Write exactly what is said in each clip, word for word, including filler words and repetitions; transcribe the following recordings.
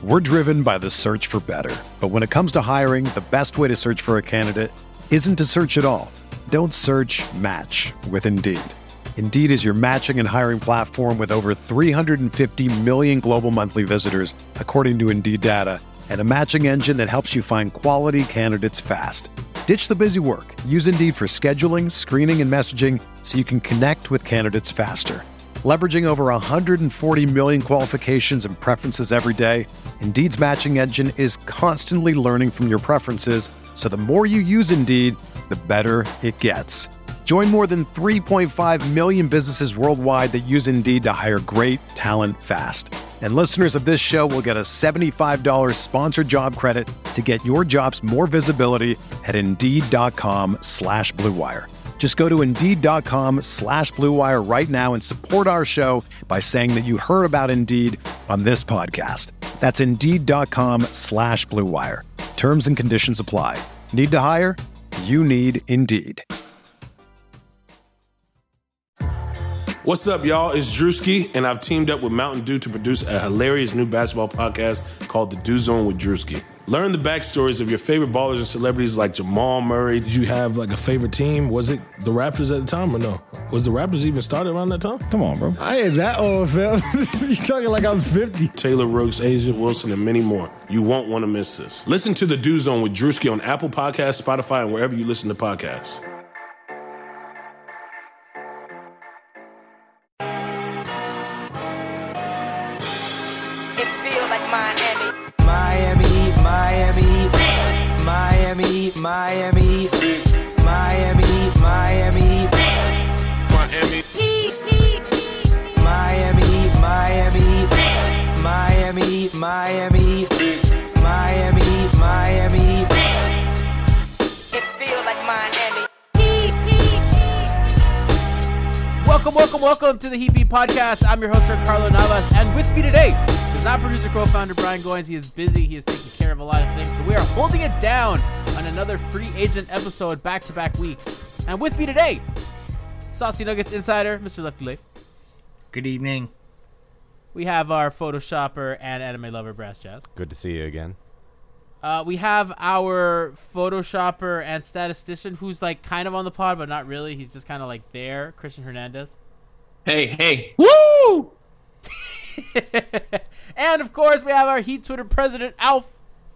We're driven by the search for better. But when it comes to hiring, the best way to search for a candidate isn't to search at all. Don't search, match with Indeed. Indeed is your matching and hiring platform with over three hundred fifty million global monthly visitors, according to Indeed data, and a matching engine that helps you find quality candidates fast. Ditch the busy work. Use Indeed for scheduling, screening, and messaging so you can connect with candidates faster. Leveraging over one hundred forty million qualifications and preferences every day, Indeed's matching engine is constantly learning from your preferences, so the more you use Indeed, the better it gets. Join more than three point five million businesses worldwide that use Indeed to hire great talent fast. And listeners of this show will get a seventy-five dollars sponsored job credit to get your jobs more visibility at Indeed.com slash Blue Wire. Just go to Indeed.com slash Blue Wire right now and support our show by saying that you heard about Indeed on this podcast. That's Indeed.com slash Blue Wire. Terms and conditions apply. Need to hire? You need Indeed. What's up, y'all? It's Drewski, and I've teamed up with Mountain Dew to produce a hilarious new basketball podcast called The Dew Zone with Drewski. Learn the backstories of your favorite ballers and celebrities like Jamal Murray. Did you have like a favorite team? Was it the Raptors at the time or no? Was the Raptors even started around that time? Come on, bro. I ain't that old, fam. You talking like I'm fifty. Taylor Rooks, Asia Wilson, and many more. You won't want to miss this. Listen to The Dew Zone with Drewski on Apple Podcasts, Spotify, and wherever you listen to podcasts. Miami, Miami, Miami, Miami, Miami, Miami, Miami, Miami, Miami, Miami, Miami. It feels like Miami. Welcome, welcome, welcome to the Heat Beat Podcast. I'm your host, Sir Carlo Navas, and with me today is not producer, co-founder Brian Goins. He is busy. He is taking care of a lot of things, so we are holding it down on another free agent episode back-to-back weeks. And with me today, Saucy Nuggets insider, Mister Lefty Leif. Good evening. We have our Photoshopper and anime lover, Brass Jazz. Good to see you again. Uh, we have our Photoshopper and statistician, who's like kind of on the pod, but not really. He's just kind of like there, Christian Hernandez. Hey, hey. Woo! And, of course, we have our Heat Twitter president, Alf.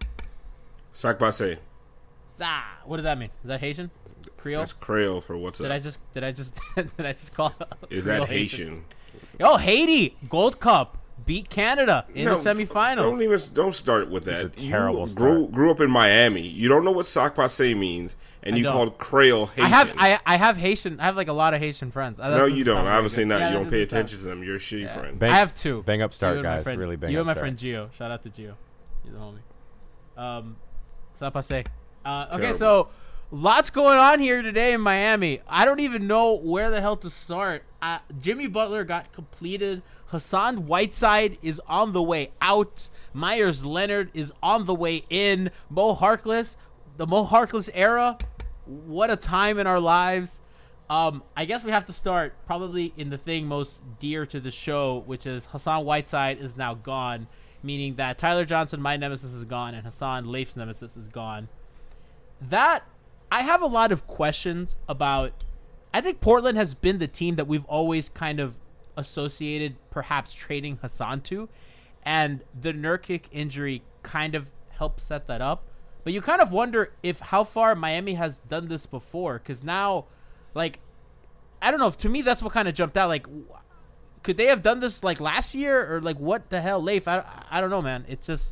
Sac passe. Zah. What does that mean? Is that Haitian? Creole? That's Creole for what's did up. I just did I just did I just call it Is Creole that Haitian? Haitian? Oh, Haiti Gold Cup beat Canada in no, the semifinals. Don't even don't start with that. It's a terrible you grew, start. grew up in Miami. You don't know what sac passe means, and I you don't. called Creole Haitian. I have I I have Haitian. I have like a lot of Haitian friends. No, you don't. I haven't seen that. Yeah, you that don't pay doesn't attention sound- to them. You're a shitty Yeah. friend. Bang, I have two. Bang up start, You and my guys. friend- Really bang You up and my start. friend Gio. Shout out to Gio. He's the homie. Um, ça passe. Uh, okay, Terrible. so lots going on here today in Miami. I don't even know where the hell to start. Uh, Jimmy Butler got completed. Hassan Whiteside is on the way out. Myers Leonard is on the way in. Mo Harkless, the Mo Harkless era. What a time in our lives. Um, I guess we have to start probably in the thing most dear to the show, which is Hassan Whiteside is now gone, meaning that Tyler Johnson, my nemesis, is gone, and Hassan Leif's nemesis is gone. That, I have a lot of questions about. I think Portland has been the team that we've always kind of associated perhaps trading Hassan to, and the Nurkic injury kind of helped set that up. But you kind of wonder if how far Miami has done this before, because now, like, I don't know. To me, that's what kind of jumped out. Like, could they have done this like last year, or like what the hell, Leif? I, I don't know, man. It's just.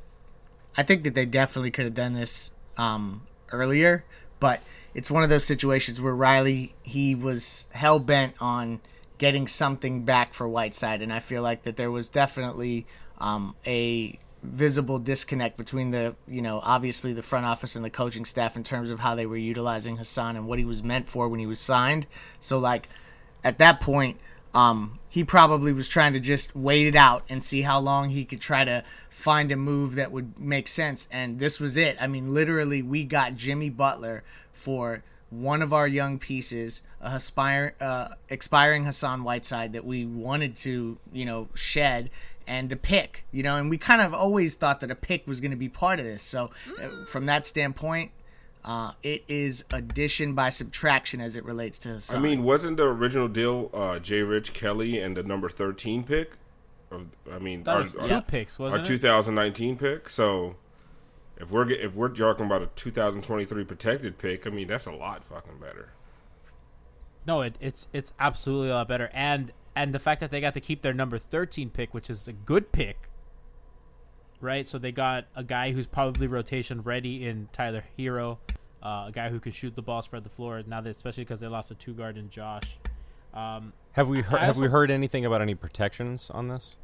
I think that they definitely could have done this um, earlier, but it's one of those situations where Riley, he was hell bent on getting something back for Whiteside, and I feel like that there was definitely um, a visible disconnect between the, you know, obviously the front office and the coaching staff in terms of how they were utilizing Hassan and what he was meant for when he was signed. So, like, at that point, um, he probably was trying to just wait it out and see how long he could try to find a move that would make sense, and this was it. I mean, literally, we got Jimmy Butler for one of our young pieces, a aspire, uh, expiring Hassan Whiteside that we wanted to, you know, shed, and a pick, you know, and we kind of always thought that a pick was going to be part of this. So uh, from that standpoint, uh, it is addition by subtraction as it relates to Hassan. I mean, wasn't the original deal uh, J. Rich Kelly and the number thirteen pick? Of, I mean, That our, was two our, picks, wasn't our it? two thousand nineteen pick. So if we're get- if we're talking about a two thousand twenty-three protected pick, I mean, that's a lot fucking better. No, it, it's it's absolutely a lot better, and and the fact that they got to keep their number thirteen pick, which is a good pick, right? So they got a guy who's probably rotation ready in Tyler Hero, uh, a guy who can shoot the ball, spread the floor. Now, that, especially because they lost a two guard in Josh. Um, Have we heard, I have we also- heard anything about any protections on this?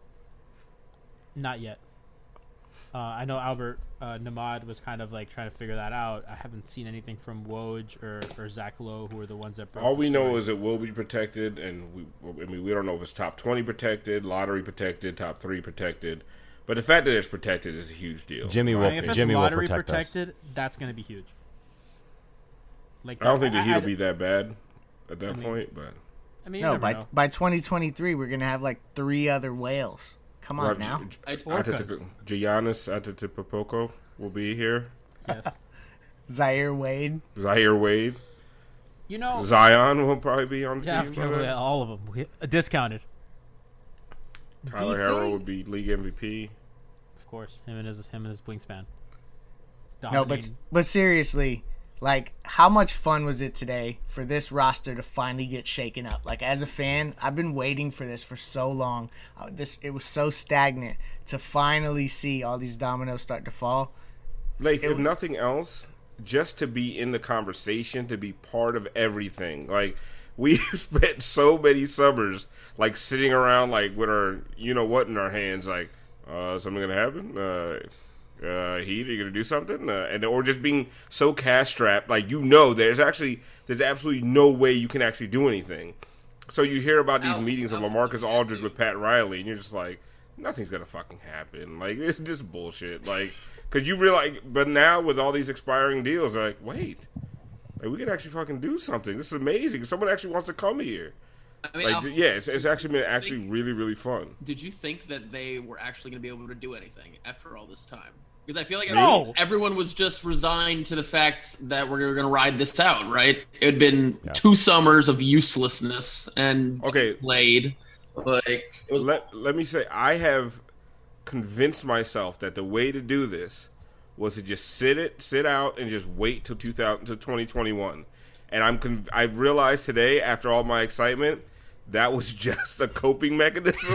Not yet. Uh, I know Albert uh, Namad was kind of like trying to figure that out. I haven't seen anything from Woj or, or Zach Lowe, who are the ones that broke All the we know story. is it will be protected, and we I mean we don't know if it's top twenty protected, lottery protected, top three protected. But the fact that it's protected is a huge deal. Jimmy I will mean, if it's Jimmy will lottery protect us. protected, that's going to be huge. Like I don't think the I- Heat I- will be that bad at that I mean, point, but I mean, you no, never by know. by twenty twenty-three, we're going to have like three other whales. Come on Well, now. G- I- Antetokounmpo- Giannis Antetokounmpo will be here. Yes. Zaire Wade. Zaire Wade, You know, Zion will probably be on the yeah, team. by probably then. all of them We- uh, discounted, Tyler The Harrow thing- would be league M V P. of course. Him and his him and his wingspan. No, but Dominating. but seriously, like, how much fun was it today for this roster to finally get shaken up? Like, as a fan, I've been waiting for this for so long. Uh, this it was so stagnant to finally see all these dominoes start to fall. Like, It if was- nothing else, just to be in the conversation, to be part of everything. Like, we spent so many summers, like, sitting around, like, with our, you know what, in our hands, like, uh, something gonna happen? Uh, uh, Heat, are you gonna do something? Uh, and or just being so cash strapped, like, you know, there's actually, there's absolutely no way you can actually do anything. So you hear about these Ow, meetings of ow, LaMarcus ow, Aldridge ow. with Pat Riley, and you're just like, nothing's gonna fucking happen. Like, it's just bullshit. Like, because you realize, but now with all these expiring deals, they're like, wait, like, we can actually fucking do something. This is amazing. Someone actually wants to come here. I mean, Like, I'll- d- yeah, it's, it's actually been actually really, really fun. did you think that they were actually going to be able to do anything after all this time? Because I feel like No. everyone, everyone was just resigned to the fact that we're going to ride this out, right? It had been Yeah. two summers of uselessness and Okay. played. Like it was. Let let me say, I have convinced myself that the way to do this was to just sit it, sit out, and just wait till two thousand to twenty twenty one. And I'm con- I've realized today, after all my excitement, that was just a coping mechanism.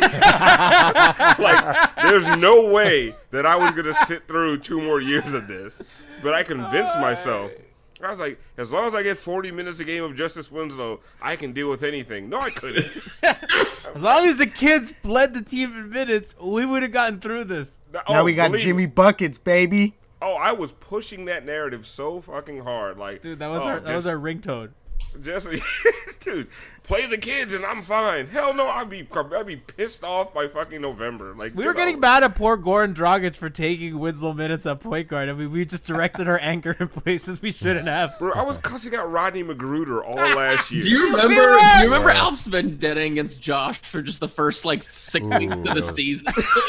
Like, there's no way that I was gonna sit through two more years of this. But I convinced myself. I was like, as long as I get forty minutes a game of Justice Winslow, I can deal with anything. No, I couldn't. As long as the kids bled the team in minutes, we would have gotten through this. now Oh, we got believe- Jimmy Buckets, baby. Oh, I was pushing that narrative so fucking hard, like Dude, that was oh, our that was just- our ringtone. just dude, play the kids and I'm fine. Hell no, I'd be I'd be pissed off by fucking November. Like, We get were getting over it. mad at poor Goran Dragic for taking Winslow minutes at point guard. I mean, we just directed our anger in places we shouldn't have. Bro, I was cussing out Rodney McGruder all last year. Do you remember? Do you remember Alp's vendetta against Josh for just the first like six weeks of the those- season?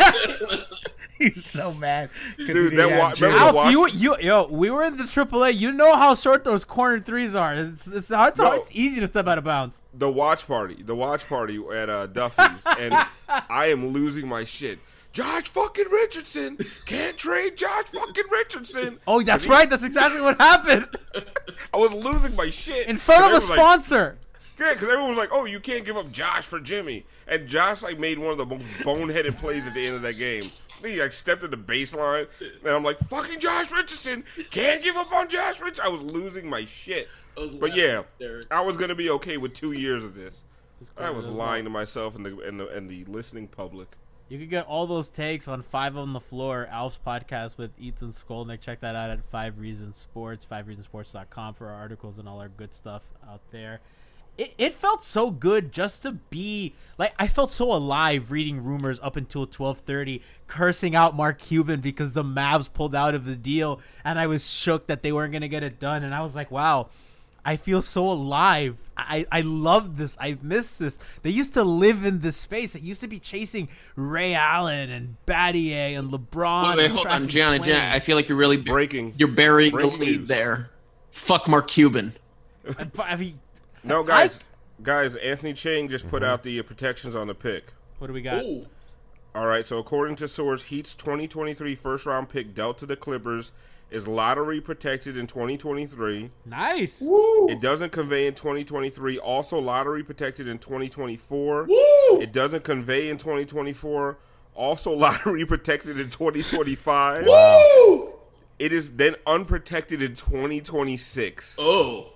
He was so mad. 'cause he Dude, didn't that have wa- Jimmy. remember- Alf, you, you, yo, we were in the triple A. You know how short those corner threes are. It's it's hard. It's, No. it's easy to step out of bounds. The watch party, the watch party at uh, Duffy's, and I am losing my shit. Josh fucking Richardson can't trade Josh fucking Richardson. Oh, that's right. That's exactly what happened I was losing my shit in front of a Everyone was like, sponsor. Yeah, because everyone was like, "Oh, you can't give up Josh for Jimmy," and Josh like made one of the most boneheaded plays at the end of that game. He like stepped at the baseline, and I'm like, "Fucking Josh Richardson can't give up on Josh Rich." I was losing my shit, I was but laughing, yeah, Derek. I was gonna be okay with two years of this. I was crazy. lying to myself and the and the, and the listening public. You can get all those takes on Five on the Floor, Alf's podcast with Ethan Skolnick. Check that out at Five Reasons Sports, five reasons sports dot com for our articles and all our good stuff out there. It, it felt so good just to be like I felt so alive reading rumors up until twelve thirty, cursing out Mark Cuban because the Mavs pulled out of the deal, and I was shook that they weren't gonna get it done. And I was like, wow, I feel so alive. I, I love this. I miss this. They used to live in this space. It used to be chasing Ray Allen and Battier and LeBron. Wait, wait, hold on, Gianna, Gianna. I feel like you're really breaking. You're burying breaking the lead news. there. Fuck Mark Cuban. I, I mean, no, guys, I, guys. Anthony Chang just put mm-hmm. out the uh, protections on the pick. What do we got? Ooh. All right. So according to source, Heat's twenty twenty-three first round pick dealt to the Clippers is lottery protected in twenty twenty-three. Nice. Woo. It doesn't convey in twenty twenty-three. Also lottery protected in twenty twenty-four. Woo. It doesn't convey in twenty twenty-four. Also lottery protected in twenty twenty-five. Woo. It is then unprotected in twenty twenty-six. Oh.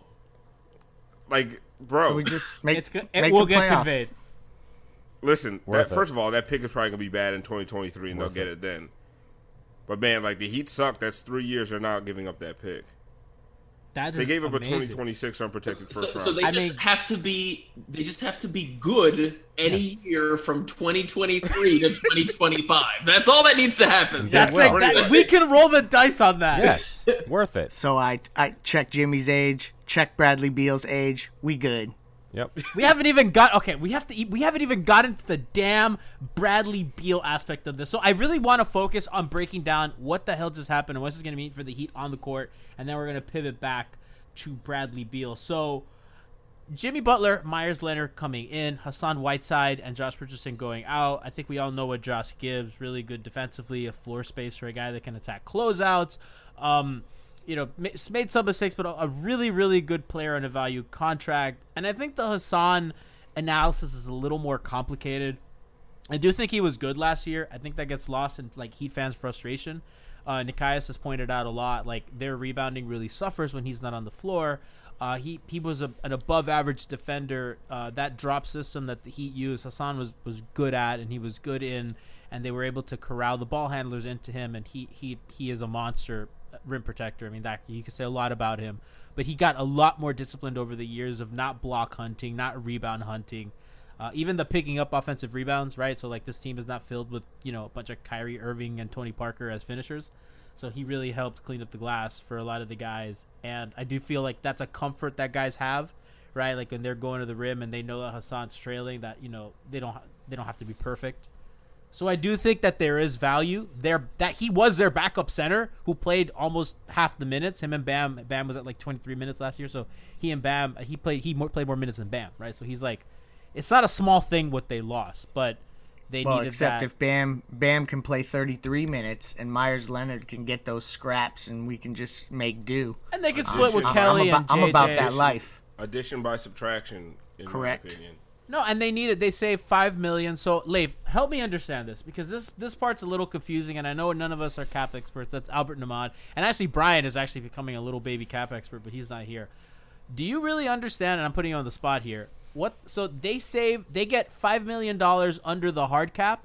Like, bro. So we just make, it's go- make it will the get playoffs. conveyed. Listen, Worth that, it. first of all, that pick is probably going to be bad in twenty twenty-three, and Worth they'll get it. it then. But, man, like, the Heat suck. That's three years they're not giving up that pick. That is They gave up amazing. a twenty twenty-six unprotected first So, round. so they I just mean- have to be. They just have to be good any year from twenty twenty-three to twenty twenty-five. That's all that needs to happen. That's well. like, that, we can roll the dice on that. Yes, worth it. So I I check Jimmy's age, check Bradley Beal's age. We good. Yep. We haven't even got okay. We have to. e- We haven't even gotten to the damn Bradley Beal aspect of this. So I really want to focus on breaking down what the hell just happened and what's this going to mean for the Heat on the court, and then we're going to pivot back to Bradley Beal. So Jimmy Butler, Myers Leonard coming in, Hassan Whiteside, and Josh Richardson going out. I think we all know what Josh gives. Really good defensively, a floor space for a guy that can attack closeouts. Um, you know, ma- made some mistakes, but a, a really, really good player on a value contract. And I think the Hassan analysis is a little more complicated. I do think he was good last year. I think that gets lost in like Heat fans' frustration. Uh, Nikias has pointed out a lot, like their rebounding really suffers when he's not on the floor. Uh, he he was a, an above-average defender. Uh, that drop system that the Heat used, Hassan was, was good at, and he was good in, and they were able to corral the ball handlers into him, and he he he is a monster rim protector. I mean, that you could say a lot about him, but he got a lot more disciplined over the years of not block hunting, not rebound hunting. Uh, even the picking up offensive rebounds, right? So, like, this team is not filled with, you know, a bunch of Kyrie Irving and Tony Parker as finishers. So he really helped clean up the glass for a lot of the guys. And I do feel like that's a comfort that guys have, right? Like, when they're going to the rim and they know that Hassan's trailing, that, you know, they don't they don't have to be perfect. So I do think that there is value there, that he was their backup center who played almost half the minutes. Him and Bam, Bam was at like twenty-three minutes last year. So he and Bam, he played he more, played more minutes than Bam, right? So he's like, it's not a small thing what they lost, but they well, needed except that. if Bam Bam can play thirty-three minutes and Myers Leonard can get those scraps and we can just make do. And they can I'm split with I'm Kelly I'm and about, J J. I'm about that life. Addition by subtraction, in Correct. my opinion. No, and they needed. They saved five million. So, Leif, help me understand this because this this part's a little confusing, and I know none of us are cap experts. That's Albert Namad, and actually Brian is actually becoming a little baby cap expert, but he's not here. Do you really understand? And I'm putting you on the spot here. What? So they save. They get five million dollars under the hard cap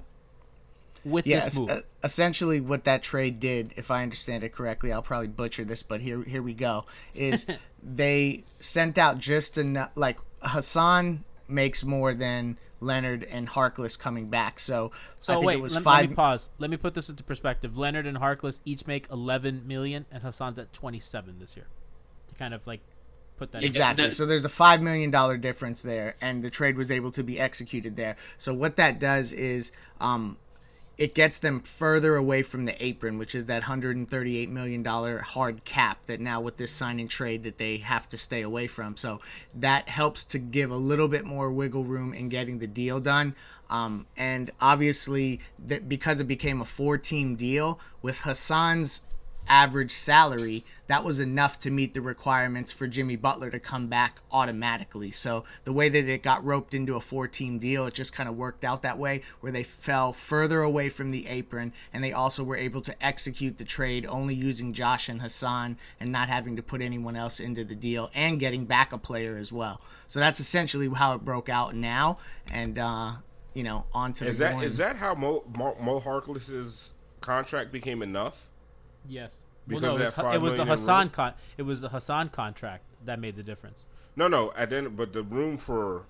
with Yes, this move. uh, essentially what that trade did, if I understand it correctly, I'll probably butcher this, but here here we go. Is they sent out just enough. Like Hassan makes more than Leonard and Harkless coming back, so, So I think wait, it was let, five. let me pause. Let me put this into perspective. Leonard and Harkless each make eleven million, and Hassan's at twenty-seven this year. To kind of like put that Exactly. that- So there's a five million dollar difference there, and the trade was able to be executed there. So what that does is, um, it gets them further away from the apron, which is that one hundred thirty-eight million dollar hard cap that now with this signing trade that they have to stay away from. So that helps to give a little bit more wiggle room in getting the deal done. Um, and obviously, that because it became a four-team deal with Hassan's average salary, that was enough to meet the requirements for Jimmy Butler to come back automatically. So the way that it got roped into a four-team deal, it just kind of worked out that way, where they fell further away from the apron, and they also were able to execute the trade only using Josh and Hassan and not having to put anyone else into the deal, and getting back a player as well. So that's essentially how it broke out now, and uh, you know, on to Is the that going. is that how Mo, Mo, Mo Harkless's contract became enough? Yes. Because well, no, of it was, that five it was the million in Hassan room? con- It was the Hassan contract that made the difference. No, no. At the end, but the room for,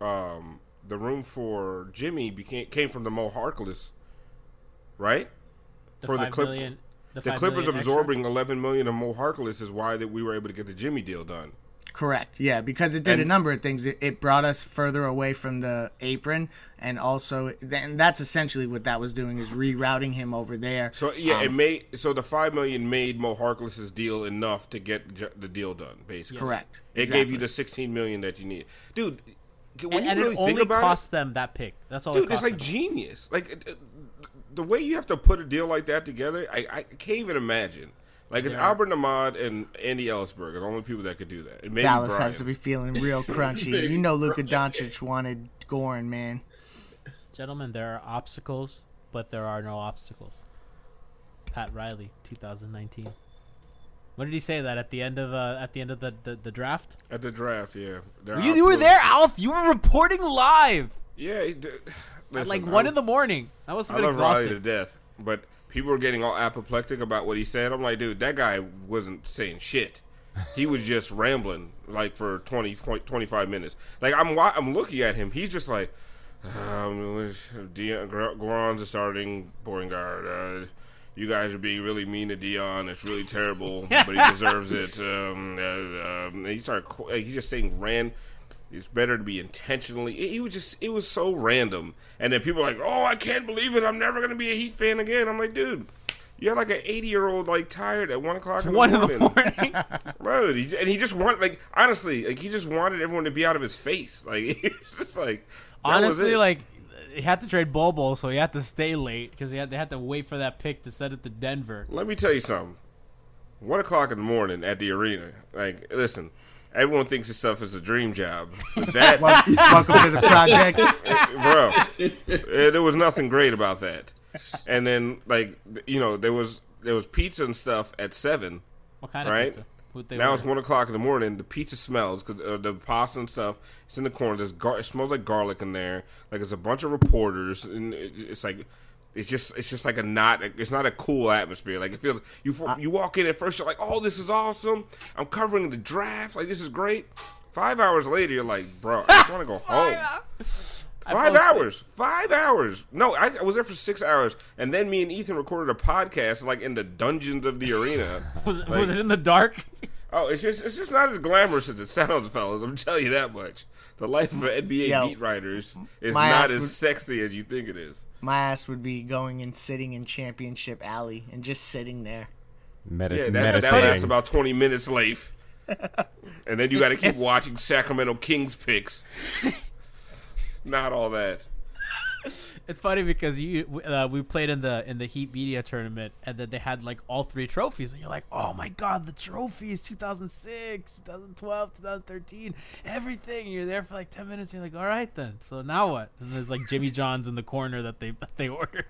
um, the room for Jimmy became came from the Mo Harkless, right? The for five the Clip, million- the the five Clippers million absorbing eleven million of Mo Harkless is why that we were able to get the Jimmy deal done. Correct. Yeah, because it did And- a number of things. It, it brought us further away from the apron, and also, and that's essentially what that was doing, is rerouting him over there. So yeah, Um, it made so the five million made Mo Harkless's deal enough to get j- the deal done. Basically, Correct. It Exactly. gave you the sixteen million that you need, dude. When And, you and really it think only about cost them that pick. That's all it, it dude, it's cost like them. genius. Like it- it- the way you have to put a deal like that together, I, I can't even imagine. Like it's Yeah. Albert Ahmad and Andy Ellisberg are the only people that could do that. And maybe Dallas Brian. has to be feeling real crunchy. You know Luka Doncic wanted Goran, man. Gentlemen, there are obstacles, but there are no obstacles. Pat Riley, two thousand nineteen. When did he say that at the end of uh, at the end of the, the, the draft? At the draft, yeah. There are You, you were obstacles. there, Alf. You were reporting live Yeah, he did. at Listen, like one I- in the morning. That must have I been love Riley to exhausting. death, but people were getting all apoplectic about what he said. I'm like, dude, that guy wasn't saying shit. He was just rambling like for twenty, twenty-five minutes. Like I'm, wa- I'm looking at him. He's just like, um, Dion, Goran's a starting point guard. Uh, you guys are being really mean to Dion. It's really terrible, but he deserves it. Um, uh, um, and he started. qu- He's just saying ran. It's better to be intentionally. It, it was just. It was so random. And then people are like, "Oh, I can't believe it. I'm never gonna be a Heat fan again." I'm like, dude, you had like an eighty year old like tired at one o'clock in the One in morning. the morning. Bro, he, and he just wanted, like, honestly, like, he just wanted everyone to be out of his face. Like, he was just like, that was Honestly, it. like he had to trade Bobo, so he had to stay late because he had they had to wait for that pick to send it to Denver. Let me tell you something. One o'clock in the morning at the arena. Like, listen, everyone thinks this stuff is a dream job. But that, Welcome to the project. bro, eh, there was nothing great about that. And then, like, you know, there was there was pizza and stuff at seven. What kind of right? pizza? Who'd they Now it's order? one o'clock in the morning. The pizza smells because uh, the pasta and stuff. It's in the corner. There's gar- it smells like garlic in there. Like it's a bunch of reporters, and it, it's like it's just it's just like a not. It's not a cool atmosphere. Like it feels you you walk in at first, you're like, oh, this is awesome. I'm covering the draft. Like this is great. Five hours later, you're like, bro, I just want to go home. Five posted- hours. Five hours. No, I, I was there for six hours, and then me and Ethan recorded a podcast like in the dungeons of the arena. Was it, Like- was it in the dark? Oh, it's just it's just not as glamorous as it sounds, fellas. I'm telling you that much. The life of N B A Yo, beat writers is my not ass as would- sexy as you think it is. My ass would be going and sitting in Championship Alley and just sitting there. Medi- Yeah, that, that meditating. lasts about twenty minutes, Leif. And then you got to keep It's- watching Sacramento Kings picks. Not all that. It's funny because you uh, we played in the in the Heat Media tournament, and then they had like all three trophies, and you're like, oh my god, the trophies, two thousand six, twenty twelve, twenty thirteen, everything. You're there for like ten minutes. And you're like, all right then. So now what? And there's like Jimmy John's in the corner that they that they ordered.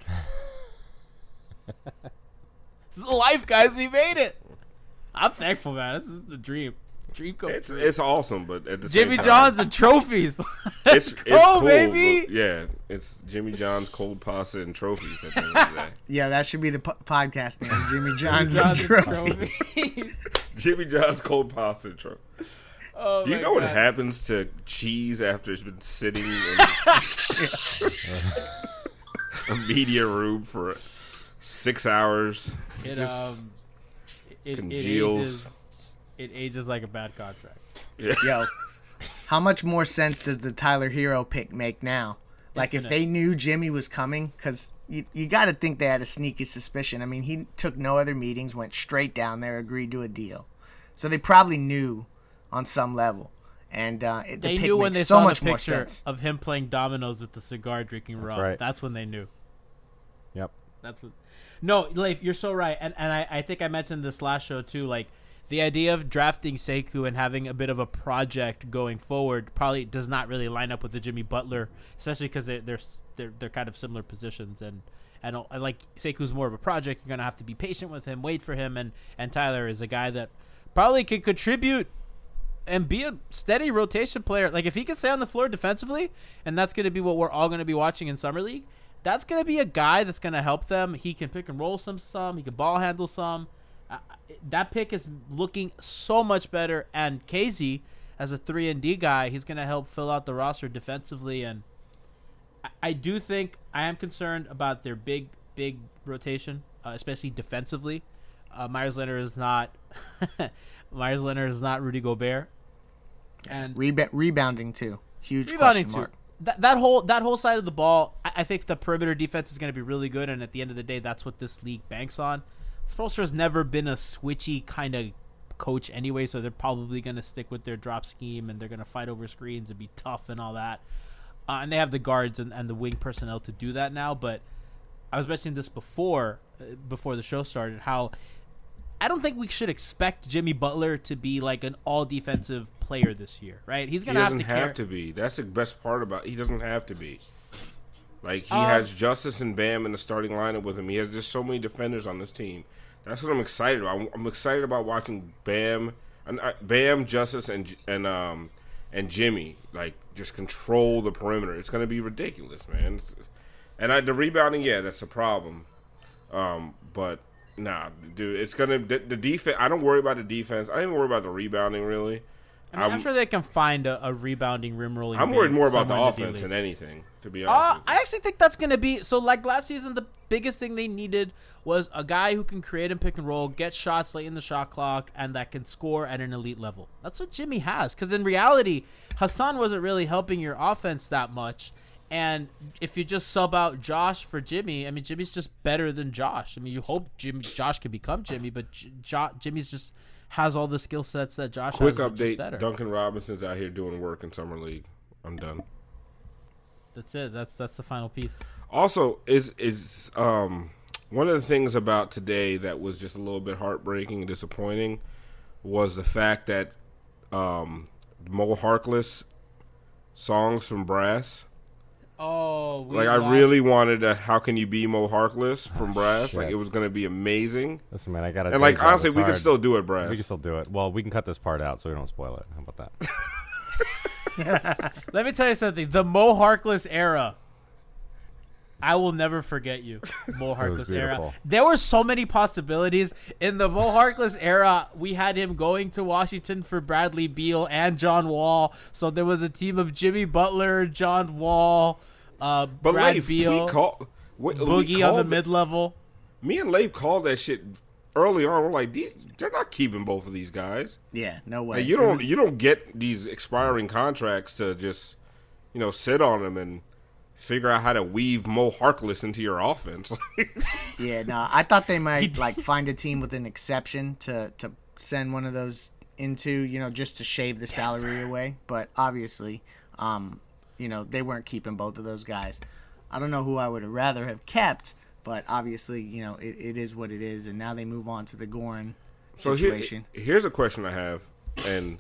This is the life, guys. We made it. I'm thankful, man. This is the dream. Dream come It's true. it's awesome, but at the Jimmy same time, John's and trophies. Let's It's, go, it's cool, baby. but yeah, it's Jimmy John's cold pasta and trophies at the end of the day. Yeah, that should be the po- podcast name. Jimmy John's, John's and Trophy. trophies. Jimmy John's cold pasta and trophies. Oh Do you my know what God. happens to cheese after it's been sitting in a media room for six hours? It Just um, it, it congeals. ages. It ages like a bad contract. yeah. Yo, how much more sense does the Tyler Hero pick make now? Like, if Infinite. they knew Jimmy was coming, because you, you got to think they had a sneaky suspicion. I mean, he took no other meetings, went straight down there, agreed to a deal. So they probably knew on some level. And uh, it, the They pick knew when makes they so saw much the more picture sense. of him playing dominoes with the cigar drinking rum. right. That's when they knew. Yep. That's what. No, Leif, you're so right, and and I, I think I mentioned this last show too. Like the idea of drafting Sekou and having a bit of a project going forward probably does not really line up with the Jimmy Butler, especially because they, they're they're they're kind of similar positions, and and uh, like Sekou's more of a project. You're gonna have to be patient with him, wait for him, and and Tyler is a guy that probably can contribute and be a steady rotation player. Like if he can stay on the floor defensively, and that's gonna be what we're all gonna be watching in Summer League. That's going to be a guy that's going to help them. He can pick and roll some some. He can ball handle some. Uh, that pick is looking so much better. And K Z, as a three and D guy, he's going to help fill out the roster defensively. And I, I do think I am concerned about their big, big rotation, uh, especially defensively. Uh, Myers Leonard is not Myers Leonard is not Rudy Gobert. And Reba- rebounding too, huge rebounding question too. mark. That that whole that whole side of the ball, I, I think the perimeter defense is going to be really good. And at the end of the day, that's what this league banks on. Spoelstra has never been a switchy kind of coach anyway, so they're probably going to stick with their drop scheme and they're going to fight over screens and be tough and all that. Uh, and they have the guards and, and the wing personnel to do that now. But I was mentioning this before uh, before the show started, how I don't think we should expect Jimmy Butler to be like an all-defensive player this year, right? He's He going to have doesn't to have care. to be. That's the best part about it. He doesn't have to be. Like, he Um, has Justice and Bam in the starting lineup with him. He has just so many defenders on this team. That's what I'm excited about. I'm, I'm excited about watching Bam, and uh, Bam, Justice, and and um and Jimmy like just control the perimeter. It's going to be ridiculous, man. It's, and I, the rebounding, yeah, that's a problem. Um, but nah, dude, it's gonna the, the defense. I don't worry about the defense. I don't even worry about the rebounding really. I mean, I'm, I'm sure they can find a, a rebounding rim rolling. I'm worried more about the the offense than anything, to be Uh, honest. I actually think that's going to be so. Like last season, the biggest thing they needed was a guy who can create and pick and roll, get shots late in the shot clock, and that can score at an elite level. That's what Jimmy has. Because in reality, Hassan wasn't really helping your offense that much. And if you just sub out Josh for Jimmy, I mean, Jimmy's just better than Josh. I mean, you hope Jimmy, Josh can become Jimmy, but J- Jo- Jimmy's just has all the skill sets that Josh Quick has. Which is update: better. Duncan Robinson's out here doing work in summer league. I'm done. That's it. That's that's the final piece. Also, is is um one of the things about today that was just a little bit heartbreaking and disappointing was the fact that um, Mo Harkless songs from Brass. Oh, we like I lost. really wanted a "How Can You Be Mo Harkless" from Oh, Brass. shit. Like it was going to be amazing. Listen, man, I got to. And like honestly, we can still do it, Brass. We can still do it. Well, we can cut this part out so we don't spoil it. How about that? Let me tell you something. The Mo Harkless era. I will never forget you, Mo Harkless era. beautiful. There were so many possibilities in the Mo Harkless era. We had him going to Washington for Bradley Beal and John Wall. So there was a team of Jimmy Butler, John Wall, uh, But Brad Leif, Beal, we call, we, we Boogie on the called- mid level. Me and Leif called that shit early on. We're like, these they're not keeping both of these guys. Yeah, no way. Like, you It don't was- you don't get these expiring contracts to just you know sit on them and figure out how to weave Mo Harkless into your offense. Yeah, no, I thought they might like find a team with an exception to to send one of those into, you know, just to shave the salary away. But obviously, um, you know, they weren't keeping both of those guys. I don't know who I would have rather have kept, but obviously, you know, it, it is what it is, and now they move on to the Goran So here- situation. here's a question I have, and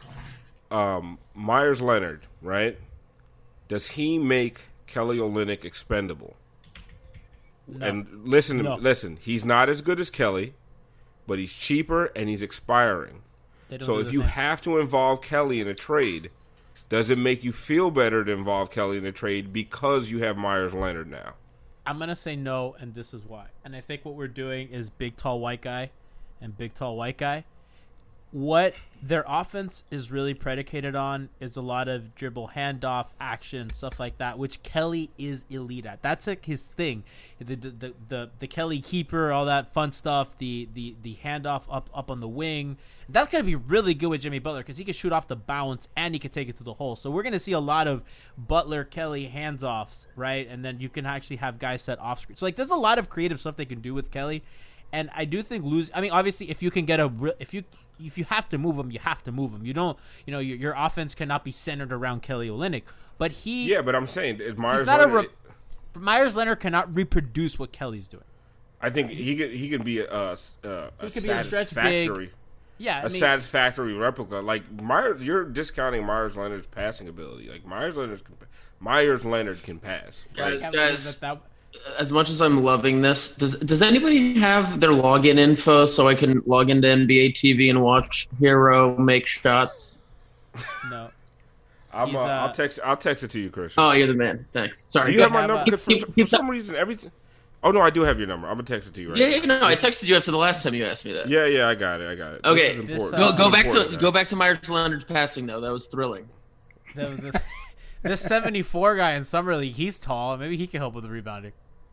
um, Myers Leonard, right? Does he make Kelly Olynyk expendable? No. And listen, No. listen, he's not as good as Kelly, but he's cheaper and he's expiring. They don't So do if the you same. have to involve Kelly in a trade, does it make you feel better to involve Kelly in a trade because you have Myers Leonard now? I'm going to say no, and this is why. And I think what we're doing is big, tall, white guy and big, tall, white guy. What their offense is really predicated on is a lot of dribble, handoff, action, stuff like that, which Kelly is elite at. That's like his thing. The the the, the, the Kelly keeper, all that fun stuff, the the, the handoff up, up on the wing. That's going to be really good with Jimmy Butler because he can shoot off the bounce and he can take it to the hole. So we're going to see a lot of Butler-Kelly hands-offs, right? And then you can actually have guys set off screen. So like there's a lot of creative stuff they can do with Kelly. And I do think lose. I mean, obviously, if you can get a, re- if you if you have to move him, you have to move him. You don't, you know, your, your offense cannot be centered around Kelly Olynyk. But he, Yeah, but I'm saying is Myers he's not Leonard. a. Re- Myers Leonard cannot reproduce what Kelly's doing. I think he can he can be a, a, a, a He could be a stretch satisfactory, big. Yeah, I a mean, satisfactory replica. Like Myers, you're discounting Myers Leonard's passing ability. Like Myers Leonard, can, Myers Leonard can pass. Guys, Right? can't believe guys, that that- as much as I'm loving this, does does anybody have their login info so I can log into N B A T V and watch Hero make shots? no. I'm, He's, uh, I'll uh, text. I'll text it to you, Christian. Oh, you're the man. Thanks. Sorry. do you go have my ahead. number? Keep- 'Cause for, keep- for keep some reason, every. T- oh no, I do have your number. I'm gonna text it to you right Yeah, now. yeah, no, I texted you after the last time you asked me that. Yeah, yeah, I got it. I got it. Okay, this is This, important. uh, Go This go is back important, to guys. go back to Myers Leonard's passing though. That was thrilling. That was this, this seventy-four guy in summer league. He's tall. Maybe he can help with the rebounding.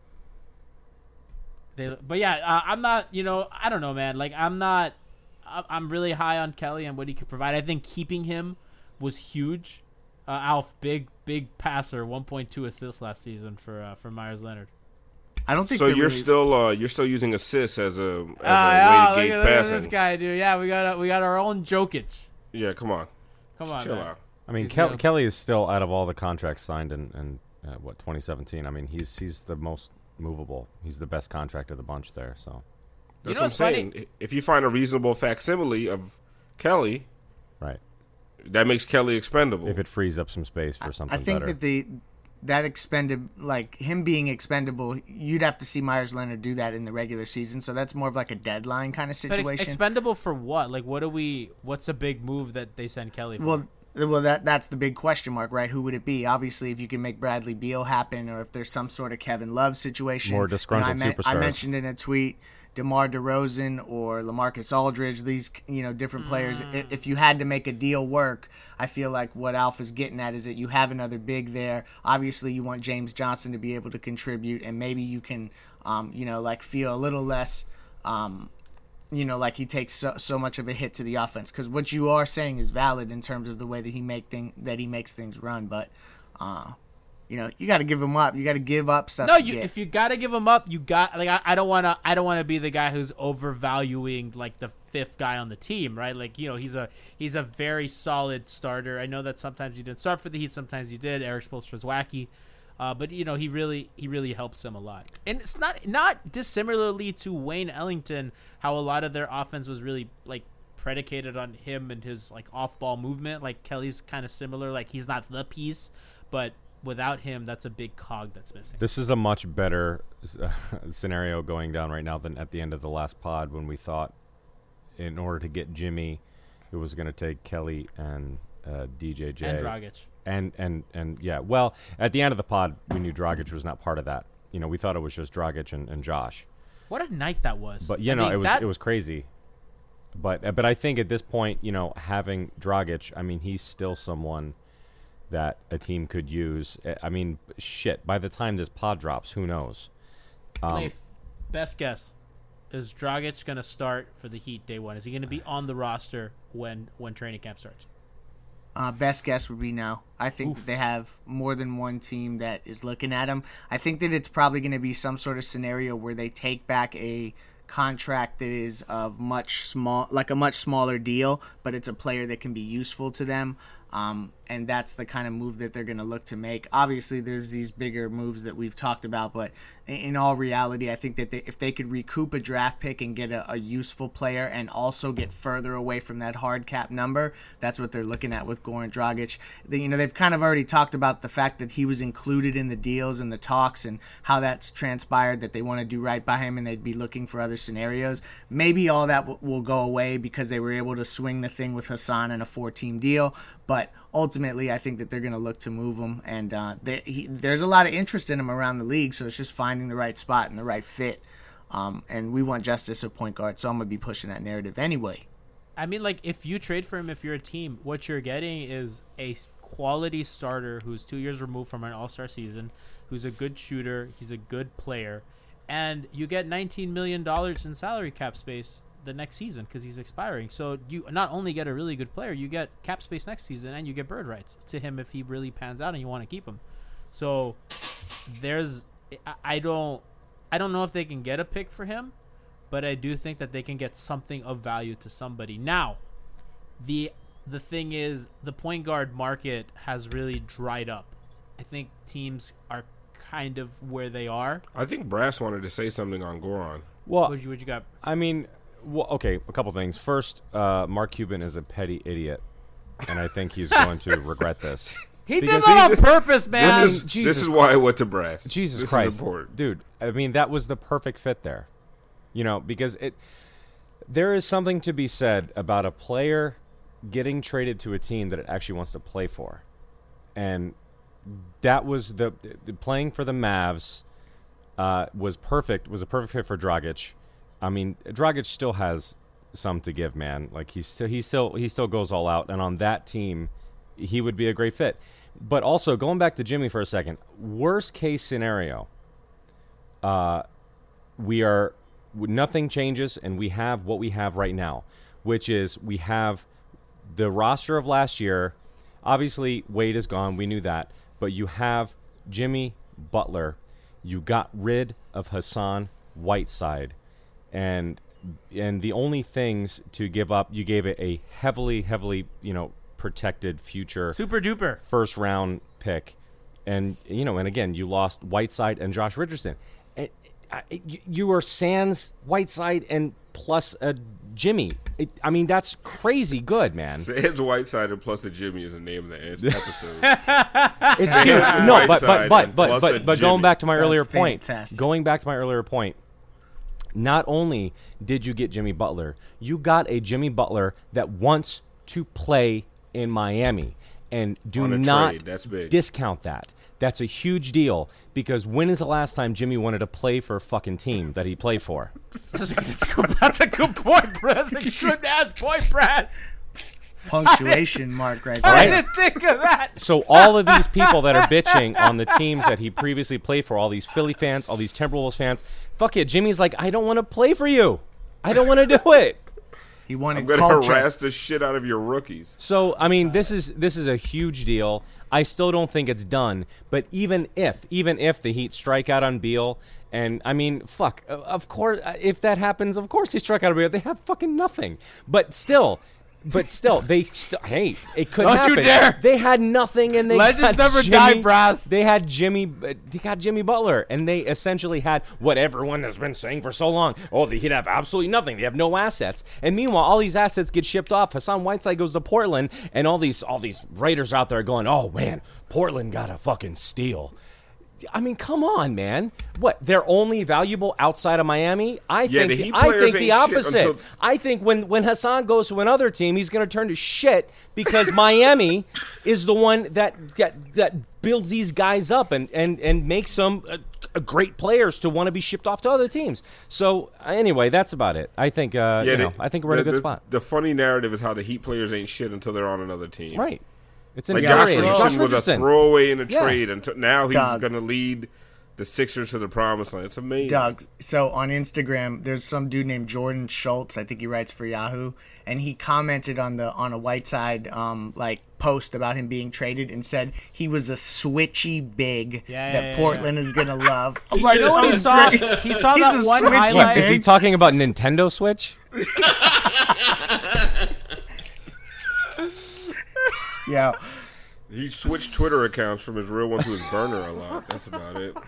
They, but yeah, uh, I'm not. You know, I don't know, man. Like I'm not. I- I'm really high on Kelly and what he could provide. I think keeping him was huge. Uh, Alf, big big passer, one point two assists last season for uh, for Myers Leonard. I don't think so. You're really... still uh, you're still using assists as a, as uh, a yeah, way to gauge look at passing. this guy, dude. Yeah, we got we got our own Jokic. Yeah, come on, come on, chill man. out. I mean, He's, Ke- uh, Kelly is still out of all the contracts signed in, in uh, what twenty seventeen. I mean, he's he's the most movable. He's the best contract of the bunch there. So that's you know what I'm saying. funny? If you find a reasonable facsimile of Kelly, right, that makes Kelly expendable. If it frees up some space for something I think better. that the that expended like him being expendable, you'd have to see Myers Leonard do that in the regular season. So that's more of like a deadline kind of situation. But ex- expendable for what? Like, what do we? What's a big move that they send Kelly for? Well, well, that that's the big question mark, right? Who would it be? Obviously, if you can make Bradley Beal happen, or if there's some sort of Kevin Love situation. More disgruntled you know, I, superstars. I mentioned in a tweet DeMar DeRozan or LaMarcus Aldridge. These you know different players. Mm. If you had to make a deal work, I feel like what Alf is getting at is that you have another big there. Obviously, you want James Johnson to be able to contribute, and maybe you can, um, you know, like feel a little less. Um, you know, like he takes so, so much of a hit to the offense, because what you are saying is valid in terms of the way that he make thing that he makes things run. But, uh, you know, you got to give him up. You got to give up stuff. No, to you, get. if you got to give him up, you got like I, I don't want to. I don't want to be the guy who's overvaluing like the fifth guy on the team, right? Like you know, he's a he's a very solid starter. I know that sometimes he didn't start for the Heat, sometimes he did. Eric Spoelstra's wacky. Uh, but you know he really he really helps them a lot, and it's not not dissimilarly to Wayne Ellington, how a lot of their offense was really like predicated on him and his like off ball movement. Like Kelly's kind of similar, like he's not the piece, but without him, that's a big cog that's missing. This is a much better uh, scenario going down right now than at the end of the last pod when we thought, in order to get Jimmy, it was going to take Kelly and uh, D J J and Dragic. And, and and yeah, well, at the end of the pod, we knew Dragic was not part of that. You know, we thought it was just Dragic and, and Josh. What a night that was! But you I know, mean, it was that... it was crazy. But uh, but I think at this point, you know, having Dragic, I mean, he's still someone that a team could use. I mean, shit. By the time this pod drops, who knows? Um, Leif, best guess. Is Dragic going to start for the Heat day one? Is he going to be on the roster when when training camp starts? Uh, best guess would be no. I think that they have more than one team that is looking at him. I think that it's probably going to be some sort of scenario where they take back a contract that is of much small, like a much smaller deal, but it's a player that can be useful to them. Um, and that's the kind of move that they're going to look to make. Obviously, there's these bigger moves that we've talked about, but in all reality, I think that they, if they could recoup a draft pick and get a, a useful player and also get further away from that hard cap number, that's what they're looking at with Goran Dragic. They, you know, they've kind of already talked about the fact that he was included in the deals and the talks and how that's transpired, that they want to do right by him and they'd be looking for other scenarios. Maybe all that w- will go away because they were able to swing the thing with Hassan in a four-team deal, but ultimately, I think that they're going to look to move him, and uh, they, he, there's a lot of interest in him around the league, so it's just finding the right spot and the right fit. Um, and we want Justice at point guard, so I'm going to be pushing that narrative anyway. I mean, like, if you trade for him, if you're a team, what you're getting is a quality starter who's two years removed from an all-star season, who's a good shooter, he's a good player, and you get nineteen million dollars in salary cap space the next season because he's expiring. So you not only get a really good player, you get cap space next season and you get bird rights to him if he really pans out and you want to keep him. So there's I don't I don't know if they can get a pick for him, but I do think that they can get something of value to somebody. Now, the the thing is the point guard market has really dried up. I think teams are kind of where they are. I think Brass wanted to say something on Goran. Well, what you, what you got? I mean, well, okay, a couple things. First, uh, Mark Cuban is a petty idiot, and I think he's going to regret this. He did that on purpose, man. This is, Jesus this is why I went to Brass. Jesus this Christ, is important. Dude. I mean, that was the perfect fit there. You know, because it there is something to be said about a player getting traded to a team that it actually wants to play for, and that was the, the playing for the Mavs uh, was perfect. Was a perfect fit for Dragic. I mean, Dragic still has some to give, man. Like he's still, he still he still goes all out, and on that team, he would be a great fit. But also going back to Jimmy for a second, worst case scenario, uh, we are nothing changes, and we have what we have right now, which is we have the roster of last year, obviously Wade is gone. We knew that. But you have Jimmy Butler. You got rid of Hassan Whiteside. And and the only things to give up, you gave it a heavily, heavily, you know, protected future super duper first round pick. And, you know, and again, you lost Whiteside and Josh Richardson. And, uh, you, you were sans Whiteside and plus a Jimmy. It, I mean, that's crazy good, man. Sans Whiteside and plus a Jimmy is the name of the episode. It's huge. No, but but but but but, but going back to my earlier point, going back to my earlier point, not only did you get Jimmy Butler, you got a Jimmy Butler that wants to play in Miami. And do not discount that. That's a huge deal because when is the last time Jimmy wanted to play for a fucking team that he played for? That's a, that's a, good, that's a good point, Brad. That's a good ass point, Brad. Punctuation mark right there. I didn't think of that. So all of these people that are bitching on the teams that he previously played for, all these Philly fans, all these Timberwolves fans, fuck it. Jimmy's like, I don't want to play for you. I don't want to do it. He wanted I'm going to harass the shit out of your rookies. So, I mean, this is this is a huge deal. I still don't think it's done. But even if, even if the Heat strike out on Beal, and, I mean, fuck, of course, if that happens, of course they strike out on Beal. They have fucking nothing. But still... But still, they st- hey, it could Don't happen. you dare! They had nothing, and they Legends got never Jimmy, die, brass. They had Jimmy. Uh, they got Jimmy Butler, and they essentially had what everyone has been saying for so long. Oh, the Heat have absolutely nothing. They have no assets. And meanwhile, all these assets get shipped off. Hassan Whiteside goes to Portland, and all these all these Raiders out there going, "Oh man, Portland got a fucking steal." I mean, come on, man. What? They're only valuable outside of Miami? I yeah, think the, I think the opposite. Until... I think when, when Hassan goes to another team, he's going to turn to shit because Miami is the one that that, that builds these guys up and, and, and makes them uh, great players to want to be shipped off to other teams. So anyway, that's about it. I think uh, yeah, you know, the, I think we're the, in a good the, spot. The funny narrative is how the Heat players ain't shit until they're on another team. Right. It's like Josh infuriating. Richardson Josh was a Richardson. throwaway in a Yeah. trade, and now he's Doug. going to lead the Sixers to the promised land. It's amazing. Doug, so on Instagram, there's some dude named Jordan Schultz. I think he writes for Yahoo, and he commented on the on a Whiteside um like post about him being traded and said he was a switchy big Yeah, that yeah, yeah, Portland is gonna love. I'm You like, know what oh, he saw? great. He saw He's that a one switchy highlight. big. Is he talking about Nintendo Switch? Yeah. He switched Twitter accounts from his real one to his burner a lot. That's about it.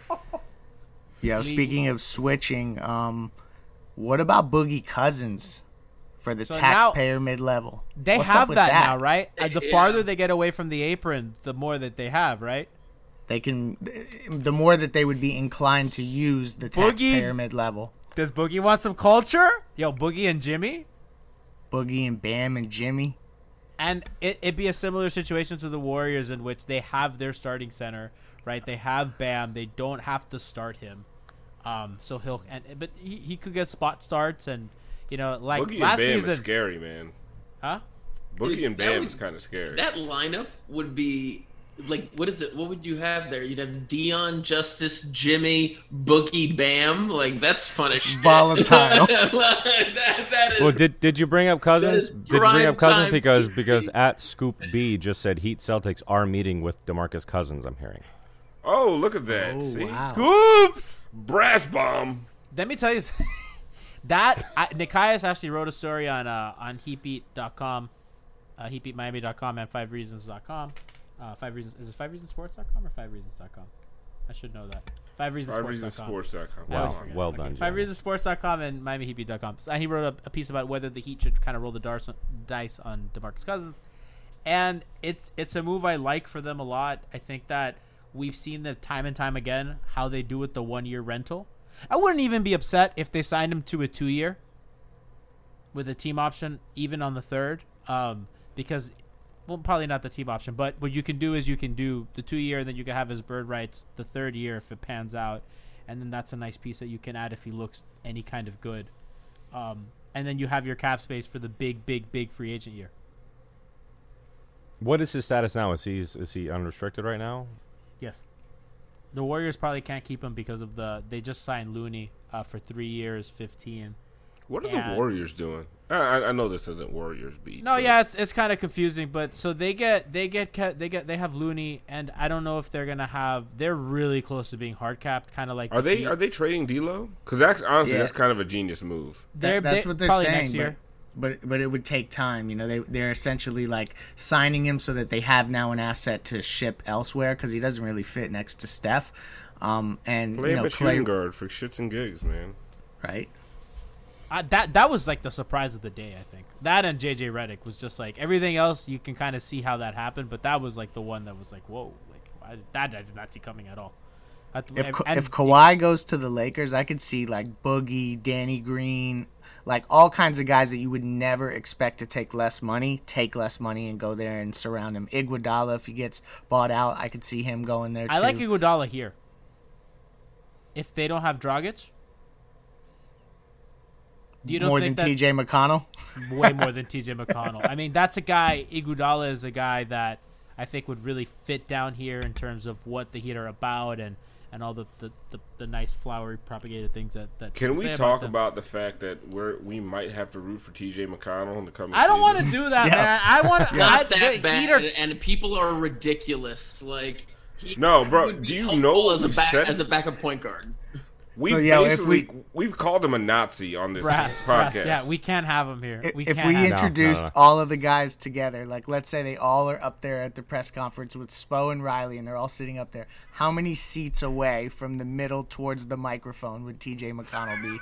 Yeah, speaking of switching, um, what about Boogie Cousins for the So taxpayer mid-level? They What's have up with that, that now, right? Uh, the Yeah. farther they get away from the apron, the more that they have, right? They can, the more that they would be inclined to use the Boogie- taxpayer mid-level. Does Boogie want some culture? Yo, Boogie and Jimmy? Boogie and Bam and Jimmy. And it, it'd be a similar situation to the Warriors in which they have their starting center, right? They have Bam. They don't have to start him. Um, so he'll, and but he, he could get spot starts and, you know, like Boogie last and Bam season. is scary, man. Huh? Boogie Dude, and that Bam would- is kind of scary. That lineup would be like, what is it? What would you have there? You'd have Dion, Justice, Jimmy, Boogie, Bam. Like, that's fun as shit. Volatile. that, that is, Well, did did you bring up Cousins? is Did you bring prime up Cousins time because T V. because at Scoop B just said Heat Celtics are meeting with DeMarcus Cousins. I'm hearing. Oh, look at that. Oh, See? wow. Oops! Brass bomb. Let me tell you s- that I, Nikias actually wrote a story on uh, on heatbeat dot com, uh, heat beat miami dot com and five reasons dot com. Uh, five reasons is it five reasons sports dot com or five reasons dot com? I should know that. five reasons five sports reasons dot com. sports dot com. I always Wow, forget. well Okay. done, five Joe. reasons sports dot com and miami heat beat dot com. So, and he wrote a, a piece about whether the Heat should kind of roll the darts, dice on DeMarcus Cousins. And it's it's a move I like for them a lot. I think that we've seen them time and time again how they do with the one-year rental. I wouldn't even be upset if they signed him to a two-year with a team option, even on the third, um, because, well, probably not the team option, but what you can do is you can do the two-year, and then you can have his bird rights the third year if it pans out, and then that's a nice piece that you can add if he looks any kind of good. Um, and then you have your cap space for the big, big, big free agent year. What is his status now? Is he is he unrestricted right now? Yes. The Warriors probably can't keep him because of the they just signed Looney uh, for three years, fifteen. What are And- the Warriors doing? I, I I know this isn't Warriors beat. No, but- yeah, it's it's kind of confusing, but so they get they get ca- they get they have Looney, and I don't know if they're gonna have. They're really close to being hard capped, kind of like. Are the they Heat. are they trading D'Lo? Because that's honestly Yeah. that's kind of a genius move. They're, That- that's they- what they're probably saying. next year. But, but but it would take time. You know, they they're essentially like signing him so that they have now an asset to ship elsewhere because he doesn't really fit next to Steph. Um, and Play you him know, at Clay, shooting guard for shits and gigs, man. right? I, that that was like the surprise of the day. I think that and J J Redick was just like everything else. You can kind of see how that happened, but that was like the one that was like, whoa, like I, that I did not see coming at all. I, If and- Ka- and- if Kawhi goes to the Lakers, I could see like Boogie, Danny Green, like all kinds of guys that you would never expect to take less money, take less money and go there and surround him. Iguodala, if he gets bought out, I could see him going there too. I like Iguodala here. If they don't have Dragic, you don't more think than that- T J McConnell. way more than T J McConnell. I mean, that's a guy. Iguodala is a guy that I think would really fit down here in terms of what the Heat are about and, and all the, the, the, the nice flowery propagated things that. that Can people we say talk them. about the fact that we're we might have to root for T J McConnell in the coming? I don't want to season? do that, Yeah. man. I want to. Not the that Heat bad, are- and people are ridiculous. Like, he, No, bro, he would be do you helpful know what as a we've back, said? as a backup point guard? We've So, yeah, if basically we- we've called him a Nazi on this Brass, podcast. brass, yeah, we can't have him here. If We if can't we have him. introduced no, no. all of the guys together, like let's say they all are up there at the press conference with Spo and Riley, and they're all sitting up there, how many seats away from the middle towards the microphone would T J McConnell be?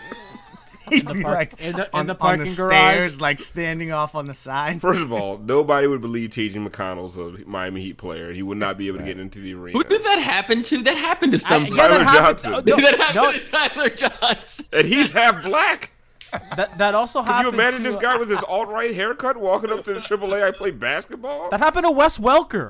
He'd the be park- like in the- in on, the on parking the garage. stairs, like standing off on the side. First of all, nobody would believe T J McConnell's a Miami Heat player. He would not be able to get into the arena. Who did that happen to? That happened to I- some. yeah, Tyler that happened- Johnson. oh, Did no, that happen no, to Tyler Johnson? And he's half black. that, that also Can you happened imagine to, this guy with his alt-right haircut walking up to the triple A? I play basketball. That happened to Wes Welker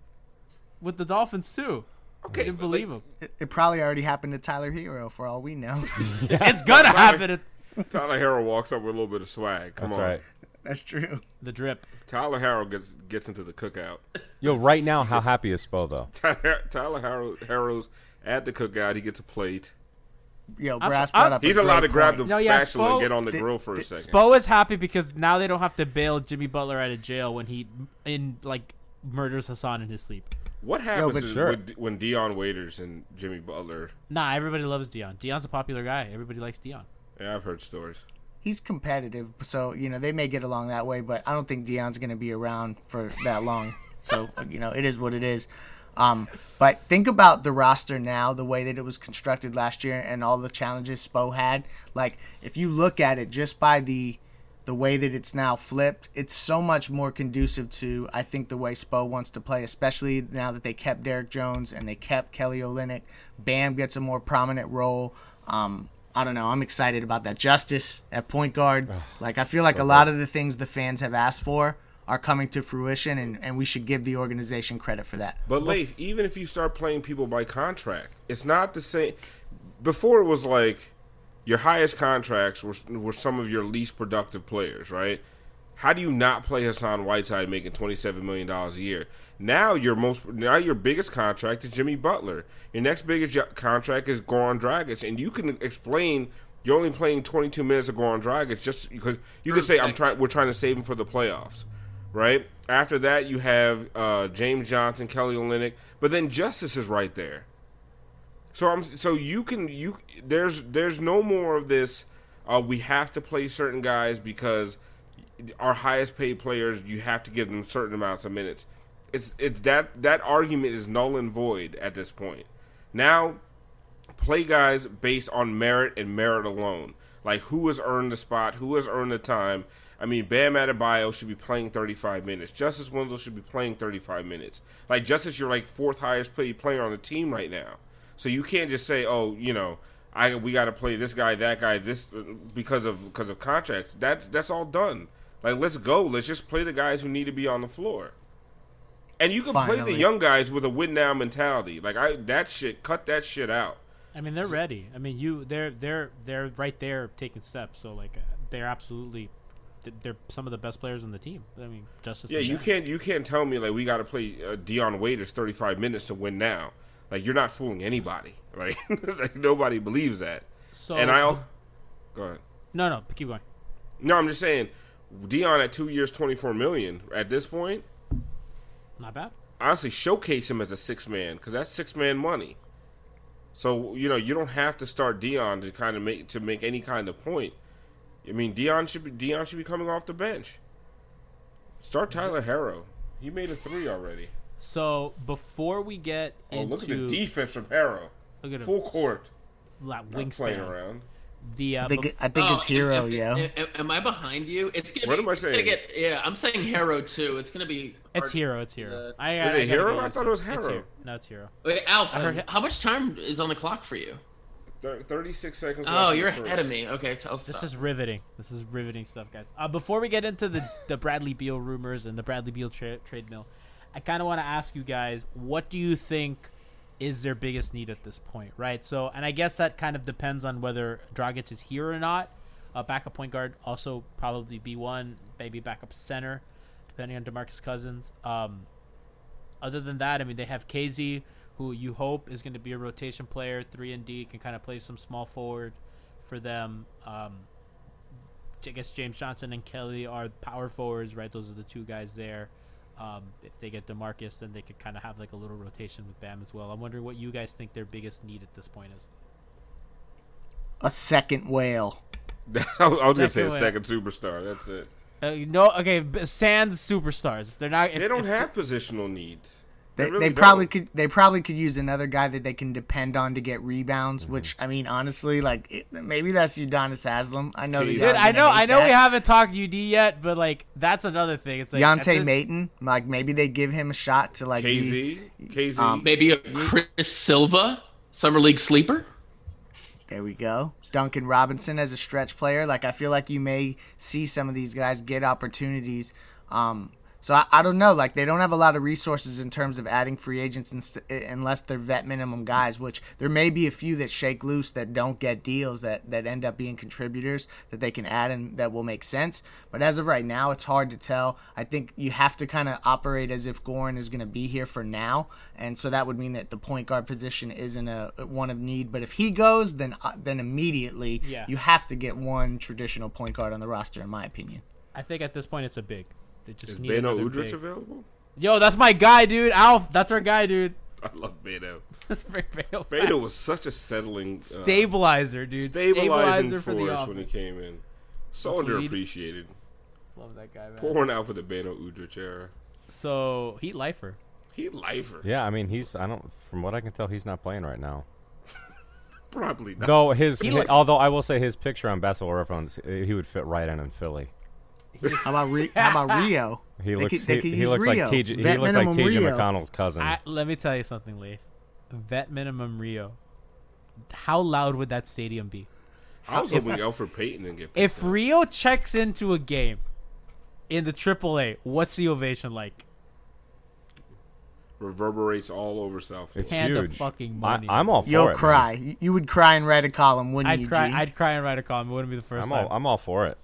with the Dolphins too. Okay, I didn't believe him. It, it probably already happened to Tyler Hero, for all we know. It's gonna happen. At Tyler Harrell walks up with a little bit of swag. Come That's on. right. That's true. the drip. Tyler Harrell gets gets into the cookout. Yo, right now, how happy is Spo though? Tyler, Tyler Harrell, Harrell's at the cookout. He gets a plate. Yo, I'm- Brass I'm- brought up. He's a allowed great to grab the point. No, yeah, spatula Spo- and get on the Did- grill for a did- second. Spo is happy because now they don't have to bail Jimmy Butler out of jail when he in like murders Hassan in his sleep. What happens but is sure. when, when Deion Waiters and Jimmy Butler? Nah, everybody loves Dion. Dion's a popular guy. Everybody likes Dion. Yeah, I've heard stories. He's competitive, so you know they may get along that way. But I don't think Deion's going to be around for that long. So you know it is what it is. Um, but think about the roster now, the way that it was constructed last year, and all the challenges Spo had. Like if you look at it just by the the way that it's now flipped, it's so much more conducive to I think the way Spo wants to play, especially now that they kept Derek Jones and they kept Kelly Olynyk. Bam gets a more prominent role. Um, I don't know. I'm excited about that. Justice at point guard. Like I feel like a lot of the things the fans have asked for are coming to fruition, and, and we should give the organization credit for that. But Leif, even if you start playing people by contract, it's not the same. Before it was like your highest contracts were were some of your least productive players, right? How do you not play Hassan Whiteside making twenty-seven million dollars a year? Now your most now your biggest contract is Jimmy Butler. Your next biggest jo- contract is Goran Dragic, and you can explain you're only playing twenty-two minutes of Goran Dragic just because you can say I'm trying we're trying to save him for the playoffs, right? After that you have uh, James Johnson, Kelly Olynyk, but then Justice is right there. So I'm so you can you there's there's no more of this. Uh, we have to play certain guys because our highest paid players. You have to give them certain amounts of minutes. It's it's that that argument is null and void at this point. Now, play guys based on merit and merit alone. Like who has earned the spot, who has earned the time. I mean, Bam Adebayo should be playing thirty-five minutes. Justice Winslow should be playing thirty-five minutes. Like Justice, you're like fourth highest paid player on the team right now. So you can't just say, oh, you know, I we got to play this guy, that guy, this because of because of contracts. That that's all done. Like let's go. Let's just play the guys who need to be on the floor. And you can play Finally. the young guys with a win now mentality. Like I that shit, cut that shit out. I mean, they're ready. I mean, you they're they're they're right there taking steps. So like, uh, they're absolutely they're some of the best players on the team. I mean, Justice. Yeah, and you Bam. can't you can't tell me like we got to play uh, Deion Waiters thirty-five minutes to win now. Like you're not fooling anybody. Like, like nobody believes that. So and I'll go ahead. No, no, keep going. No, I'm just saying, Dion at two years, twenty-four million at this point. Not bad. Honestly, showcase him as a six man because that's six man money. So you know you don't have to start Dion to kind of make to make any kind of point. I mean, Dion should be Dion should be coming off the bench. Start Tyler Herro. He made a three already. So before we get oh, into look at the defense from Herro. Look at full him. court. That Not playing around. The uh, I think, bef- I think Oh, it's Hero, am, yo. am, am I behind you? It's gonna What be, am I it's gonna saying? Get, yeah, I'm saying Hero too. It's gonna be. It's hard- Hero. It's Hero. Uh, I, Is I, it I Hero? gotta I go thought it was It's Hero. Hero. No, it's Hero. Wait, Alf, I heard- um, how much time is on the clock for you? Thir- Thirty-six seconds. Oh, left in you're the ahead first. of me. Okay, so I'll This stop. is riveting. This is riveting stuff, guys. Uh, before we get into the, the Bradley Beal rumors and the Bradley Beal tra- trade mill, I kind of want to ask you guys, what do you think is their biggest need at this point, right? So, and I guess that kind of depends on whether Dragic is here or not. Uh, backup point guard, also probably B one, maybe backup center, depending on DeMarcus Cousins. Um, other than that, I mean, they have K Z, who you hope is going to be a rotation player, three and D, can kind of play some small forward for them. Um, I guess James Johnson and Kelly are power forwards, right? Those are the two guys there. Um, if they get DeMarcus, then they could kind of have like a little rotation with Bam as well. I'm wondering what you guys think their biggest need at this point is. A second whale. I was, I was gonna say a Second second superstar. That's it. Uh, no, okay, b- sans superstars. If they're not, if, They don't if- have positional needs. They, They, really they probably don't. could. They probably could use another guy that they can depend on to get rebounds. Mm-hmm. Which I mean, honestly, like it, maybe that's Udonis Haslam. I know. that Dude, y'all Dude, are I gonna know, hate I know that. we haven't talked U D yet, but like that's another thing. It's like at Deontay this- Mayton. Like maybe they give him a shot to like K be, Z, K Z. um, Maybe a Chris Silva, summer league sleeper. There we go. Duncan Robinson as a stretch player. Like I feel like you may see some of these guys get opportunities. Um, so I, I don't know. Like they don't have a lot of resources in terms of adding free agents inst- unless they're vet minimum guys. Which there may be a few that shake loose that don't get deals that that end up being contributors that they can add and that will make sense. But as of right now, it's hard to tell. I think you have to kind of operate as if Goran is going to be here for now, and so that would mean that the point guard position isn't a one of need. But if he goes, then uh, then immediately Yeah. you have to get one traditional point guard on the roster, in my opinion. I think at this point it's a big. They just Is need Beno another Udrich big. available? Yo, that's my guy, dude. Alf, that's our guy, dude. I love Beno. Let's bring Beno back. Beno was such a settling, uh, Stabilizer, dude. stabilizing Stabilizer for the force when he offense. came in. So That's lead. underappreciated. Love that guy, man. Pouring out for the Beno Udrich era. So Heat lifer. He lifer. Yeah, I mean, he's. I don't. From what I can tell, he's not playing right now. Probably not. Though his, He hi- look- although I will say his picture on Basketball Reference, uh, he would fit right in in Philly. How about Re- how about Rio? He They looks. could- they he could he use looks Rio. like T J. He Vet looks like minimum T J Rio. McConnell's cousin. I, let me tell you something, Lee. Vet minimum Rio. How loud would that stadium be? I was if- hoping Alfred Payton didn't get picked If up. Rio checks into a game in the triple A, what's the ovation like? reverberates all over South It's Florida. Hand of huge. fucking I, money. I'm all for You'll it. man. cry. You- You would cry and write a column, wouldn't I'd you, cry. G? I'd cry and write a column. It wouldn't be the 1st I'm time. all. I'm all for it.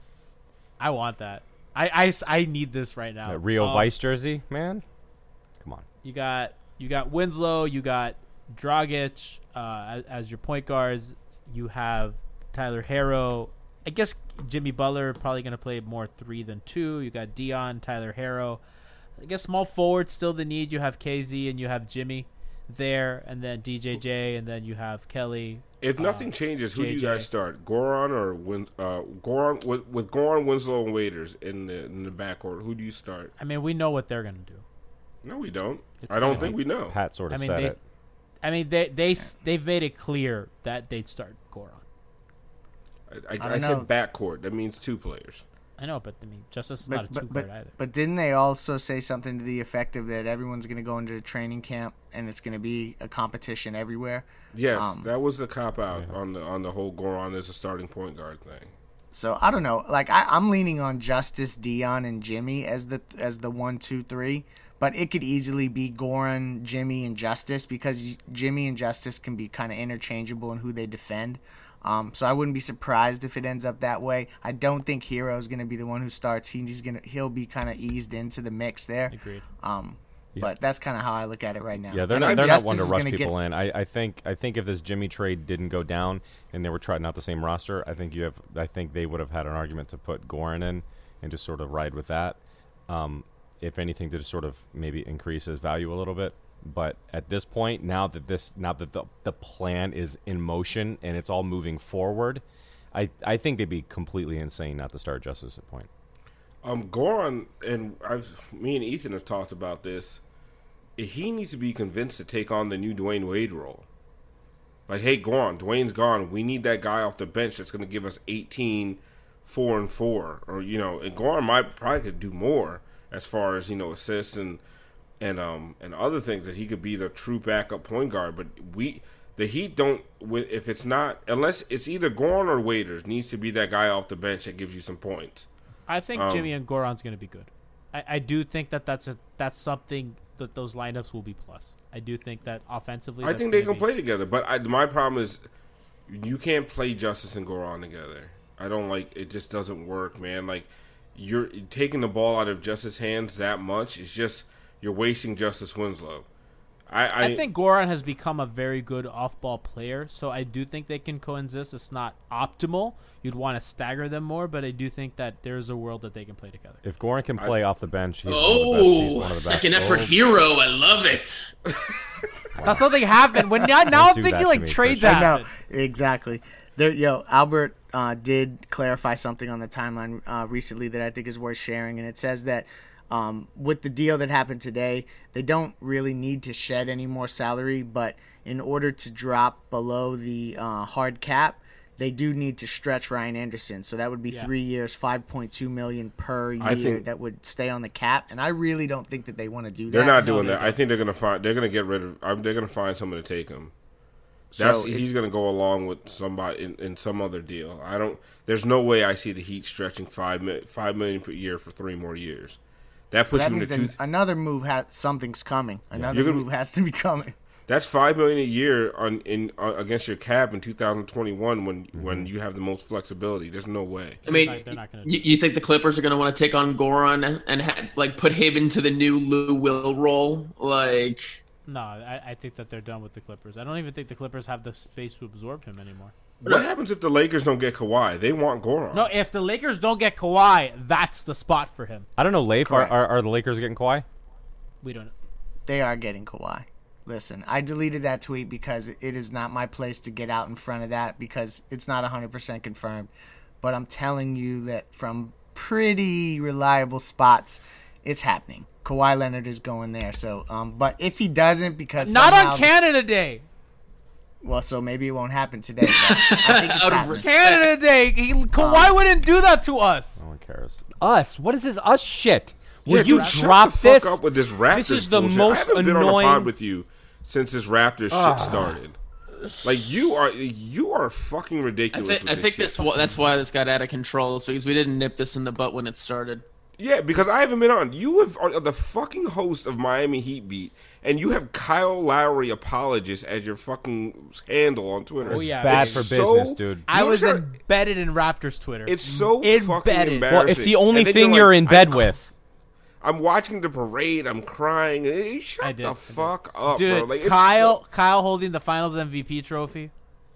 I want that. I, I s- I need this right now. That Rio Um, Vice jersey, man. Come on. You got you got Winslow. You got Dragic uh, as, as your point guards. You have Tyler Herro. I guess Jimmy Butler probably going to play more three than two. You got Dion, Tyler Herro. I guess small forward still the need. You have K Z and you have Jimmy there, and then D J J, and then you have Kelly. If nothing uh, changes, who do you J J. guys start? Goran or Win, uh, Goran with, with Goran, Winslow, and Waiters in the in the backcourt? Who do you start? I mean, we know what they're going to do. No, we don't. It's I don't gonna think be- we know. Pat sort I of mean, said they, it. I mean, they they s they've made it clear that they'd start Goran. I, I, I I, don't said know. backcourt. That means two players. I know, but I mean, Justice is But, not a two but, but, guard either. but didn't they also say something to the effect of that everyone's going to go into training camp and it's going to be a competition everywhere? Yes, Um, that was the cop out on the on the whole Goran as a starting point guard thing. So I don't know. Like I, I'm leaning on Justice, Dion, and Jimmy as the as the one, two, three. But it could easily be Goran, Jimmy, and Justice because Jimmy and Justice can be kind of interchangeable in who they defend. Um, so I wouldn't be surprised if it ends up that way. I don't think Hero is going to be the one who starts. He's gonna he'll be kind of eased into the mix there. Agreed. Um, Yeah. But that's kind of how I look at it right now. Yeah, they're I not, think they're not Justice one to is rush gonna people get- in. I, I think I think if this Jimmy trade didn't go down and they were trotting out the same roster, I think you have I think they would have had an argument to put Goran in and just sort of ride with that. Um, if anything, to just sort of maybe increase his value a little bit. But at this point, now that this now that the the plan is in motion and it's all moving forward, I I think they'd be completely insane not to start Justice at point. Um, Goran and I've me and Ethan have talked about this. He needs to be convinced to take on the new Dwayne Wade role. Like, hey, Goran, Dwayne's gone. We need that guy off the bench that's going to give us eighteen, four, and four. Or, you know, and Goran might probably could do more as far as, you know, assists and and um and other things, that he could be the true backup point guard. But we, the Heat don't, if it's not, unless it's either Goran or Waiters, needs to be that guy off the bench that gives you some points. I think Um, Jimmy and Goran's going to be good. I, I do think that that's a that's something that those lineups will be plus. I do think that offensively, I that's think they gonna can be- play together, but I, my problem is you can't play Justice and Goran together. I don't like it; just doesn't work, man. Like, you're taking the ball out of Justice's hands that much. It's just you're wasting Justice Winslow. I, I, I think Goran has become a very good off-ball player, so I do think they can coexist. It's not optimal. You'd want to stagger them more, but I do think that there's a world that they can play together. If Goran can play off the bench, he's Oh, one of the best. He's one of the best. second effort Oh, hero. I love it. Now something happened. When now, now I'm do thinking that like to me, trades Christian. I know, happen. exactly. There, yo, Albert uh, did clarify something on the timeline uh, recently that I think is worth sharing, and it says that um, with the deal that happened today, they don't really need to shed any more salary, but in order to drop below the uh, hard cap, they do need to stretch Ryan Anderson. So that would be Yeah. three years, five point two million per year I think- that would stay on the cap, and I really don't think that they want to do that. they're not doing they that. I don't. think they're gonna find. They're gonna get rid of. Um, they're gonna find someone to take him. That's So it- he's gonna go along with somebody in, in some other deal. I don't. There's no way I see the Heat stretching five mi- five million per year for three more years. That So puts that you in means the an, two. another move has something's coming. Another You're gonna- move has to be coming. That's five million a year on in uh, against your cap in two thousand twenty-one when when you have the most flexibility. There's no way. I mean, They're not gonna do you, you think the Clippers are going to want to take on Goran and, and ha- like put him into the new Lou Will role? Like, No, I, I think that they're done with the Clippers. I don't even think the Clippers have the space to absorb him anymore. What happens if the Lakers don't get Kawhi? They want Goran. No, if the Lakers don't get Kawhi, that's the spot for him. I don't know, Leif. Are, Correct. are are the Lakers getting Kawhi? We don't. They are getting Kawhi. Listen, I deleted that tweet because it is not my place to get out in front of that because it's not one hundred percent confirmed. But I'm telling you that from pretty reliable spots, it's happening. Kawhi Leonard is going there. So, um, but if he doesn't, because Not somehow- on Canada Day. Well, so maybe it won't happen today. But I think it's Out of happening. Canada Day. He, Kawhi wouldn't do that to us. No one cares. Us? What is this us shit? Will Yeah, you dude, shut drop the fuck this? up with this Raptors This is the bullshit. most I haven't been on a pod annoying. with you since this Raptors shit started. Like you are, you are fucking I, ridiculous. thi- with I this think shit. this wa- that's why this got out of control, is because we didn't nip this in the butt when it started. Yeah, because I haven't been on. You have, are the fucking host of Miami Heat Beat, and you have Kyle Lowry apologist as your fucking handle on Twitter. Oh, yeah. Bad It's for so- business, dude. I You was understand- embedded in Raptors Twitter. It's so Embedded. fucking embarrassing. Well, it's the only And then thing like, you're in bed I'm- with. I'm watching the parade. I'm crying. Hey, shut I did, I the did. fuck up, Dude, bro. Like, it's Kyle, so- Kyle holding the Finals M V P trophy.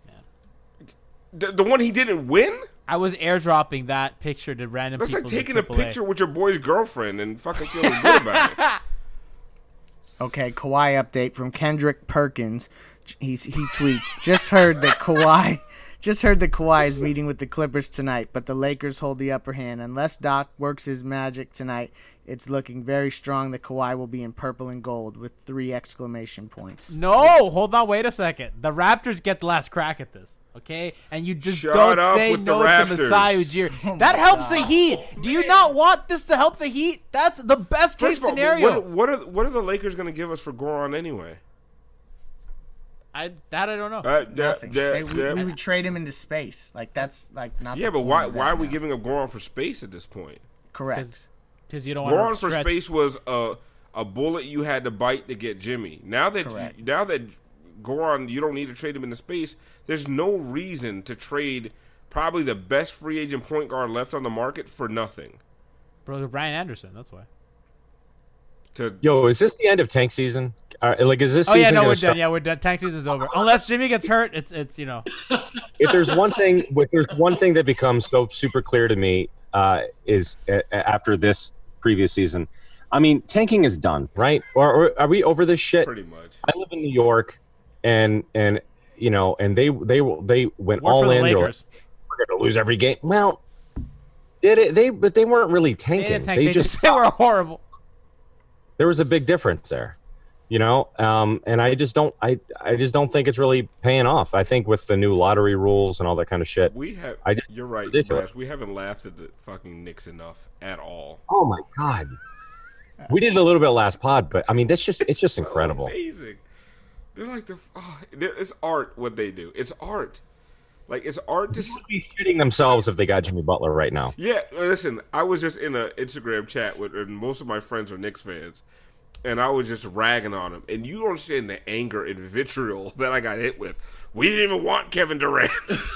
the, the one he didn't win. I was airdropping that picture to random That's people. like in taking a triple A. picture with your boy's girlfriend and fucking feeling good about it. Okay, Kawhi update from Kendrick Perkins. He's he tweets, just heard that Kawhi just heard that Kawhi is meeting with the Clippers tonight, but the Lakers hold the upper hand. Unless Doc works his magic tonight, it's looking very strong that Kawhi will be in purple and gold with three exclamation points. No, hold on, wait a second. The Raptors get the last crack at this, okay? And you just Shut don't up say with the no to Raptors. Masai Ujiri. That helps the Heat. Do you not want this to help the Heat? That's the best case First of all, scenario. What, what are what are the Lakers going to give us for Goran anyway? I that I don't know. Uh, that- Nothing. that- They- we, that- we would trade him into space. Like that's like not. yeah, the but point why of that why are we now. giving up Goran for space at this point? Correct. Because you don't want Goran to for stretch. space was a a bullet you had to bite to get Jimmy. Now that Correct. now that Goran, you don't need to trade him into space. There's no reason to trade probably the best free agent point guard left on the market for nothing. Bro, Brian Anderson. That's why. to Yo, is this the end of tank season? Uh, like, is this Oh season yeah, no, gonna we're start? done. Yeah, we're done. Tank season's over. Unless Jimmy gets hurt, it's it's you know. If there's one thing, if there's one thing that becomes so super clear to me, uh, is uh, after this previous season, I mean, tanking is done, right? Or, or are we over this shit? pretty much. I live in New York, and and you know, and they they they went Work all for the in. They're like, Lakers. we're gonna lose every game. Well, did it? They but they weren't really They tanking. didn't tank. They They just just they were horrible. there was a big difference there, you know. Um, and I just don't, I I just don't think it's really paying off. I think with the new lottery rules and all that kind of shit. We have. I just, You're right, ridiculous. Brash. We haven't laughed at the fucking Knicks enough at all. Oh my god. We did a little bit last pod, but I mean, that's just it's just incredible. Amazing. They're like the. Oh, it's art what they do. It's art. Like it's art to. They would be shitting themselves if they got Jimmy Butler right now. Yeah, listen. I was just in an Instagram chat with, and most of my friends are Knicks fans, and I was just ragging on them. And you don't understand the anger and vitriol that I got hit with. We didn't even want Kevin Durant.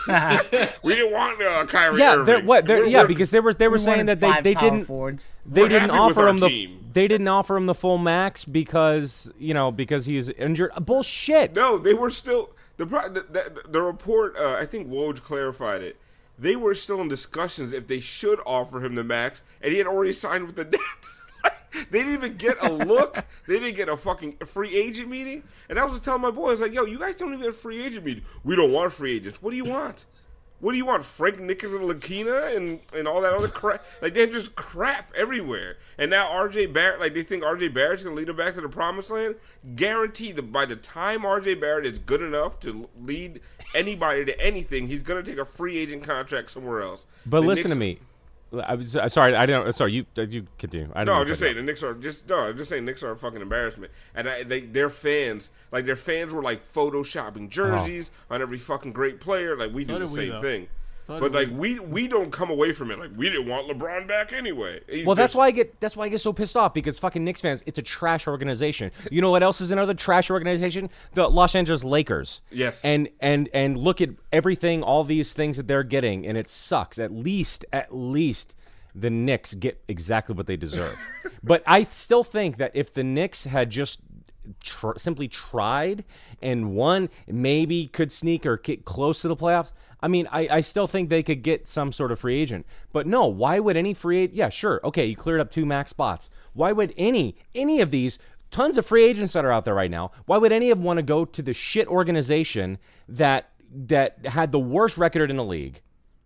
We didn't want uh, Kyrie Yeah, Irving. they're, what? They're, We're yeah, working- because they were they were We saying wanted that they, five they power didn't forwards. they We're didn't happy with offer our him the team. they didn't offer him the full max because you know because he's injured. Bullshit. No, they were still the pro- the, the, the report. Uh, I think Woj clarified it. They were still in discussions if they should offer him the max, and he had already signed with the Nets. They didn't even get a look. They didn't get a fucking free agent meeting. And I was telling my boys, like, yo, you guys don't even get a free agent meeting. We don't want free agents. What do you want? What do you want? Frank Ntilikina and, and all that other crap? Like, they have just crap everywhere. And now R J Barrett, like, they think R J Barrett's going to lead them back to the promised land? Guaranteed that by the time R J Barrett is good enough to lead anybody to anything, he's going to take a free agent contract somewhere else. But The listen Knicks- to me. I was uh, sorry. I don't. Sorry, you you continue. I No, don't I'm just saying the Knicks are just no. I'm just saying Knicks are a fucking embarrassment, and I, they their fans like their fans were like photoshopping jerseys on every fucking great player. Like we So do the did we, same though. thing, So but did like we we don't come away from it like we didn't want LeBron back anyway. He's Well, that's just- why I get that's why I get so pissed off because fucking Knicks fans, it's a trash organization. You know what else is another trash organization? The Los Angeles Lakers. Yes. And and and look at everything, all these things that they're getting, and it sucks. At least, at least the Knicks get exactly what they deserve. But I still think that if the Knicks had just tr- simply tried and won, maybe could sneak or get close to the playoffs. I mean, I, I still think they could get some sort of free agent. But no, why would any free agent? Yeah, sure. Okay, you cleared up two max spots. Why would any any of these tons of free agents that are out there right now, why would any of them want to go to the shit organization that that had the worst record in the league?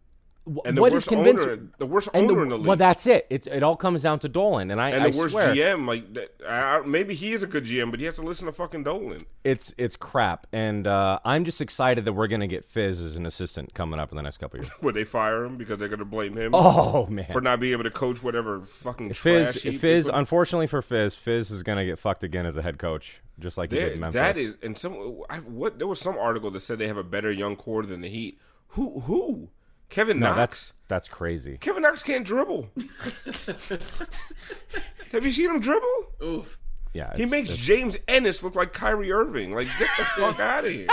and the What worst is convincing? owner, the worst and owner in the league, Well, that's it. It it all comes down to Dolan, and I and I the worst swear, G M. Like that, I, I- maybe he is a good G M, but he has to listen to fucking Dolan. it's it's crap. And uh, I'm just excited that we're gonna get Fizz as an assistant coming up in the next couple of years. Would they fire him because they're going to blame him? Oh man, for not being able to coach whatever fucking Fizz, trash heap they Fizz. put- Unfortunately for Fizz, Fizz is gonna get fucked again as a head coach, just like he There- did in Memphis. that is, and some I, what there was some article that said they have a better young core than the Heat. Who who? Kevin no, Knox. that's that's crazy. Kevin Knox can't dribble. Have you seen him dribble? Oof. Yeah, He it's- makes it's- James Ennis look like Kyrie Irving. Like, get the fuck out of here.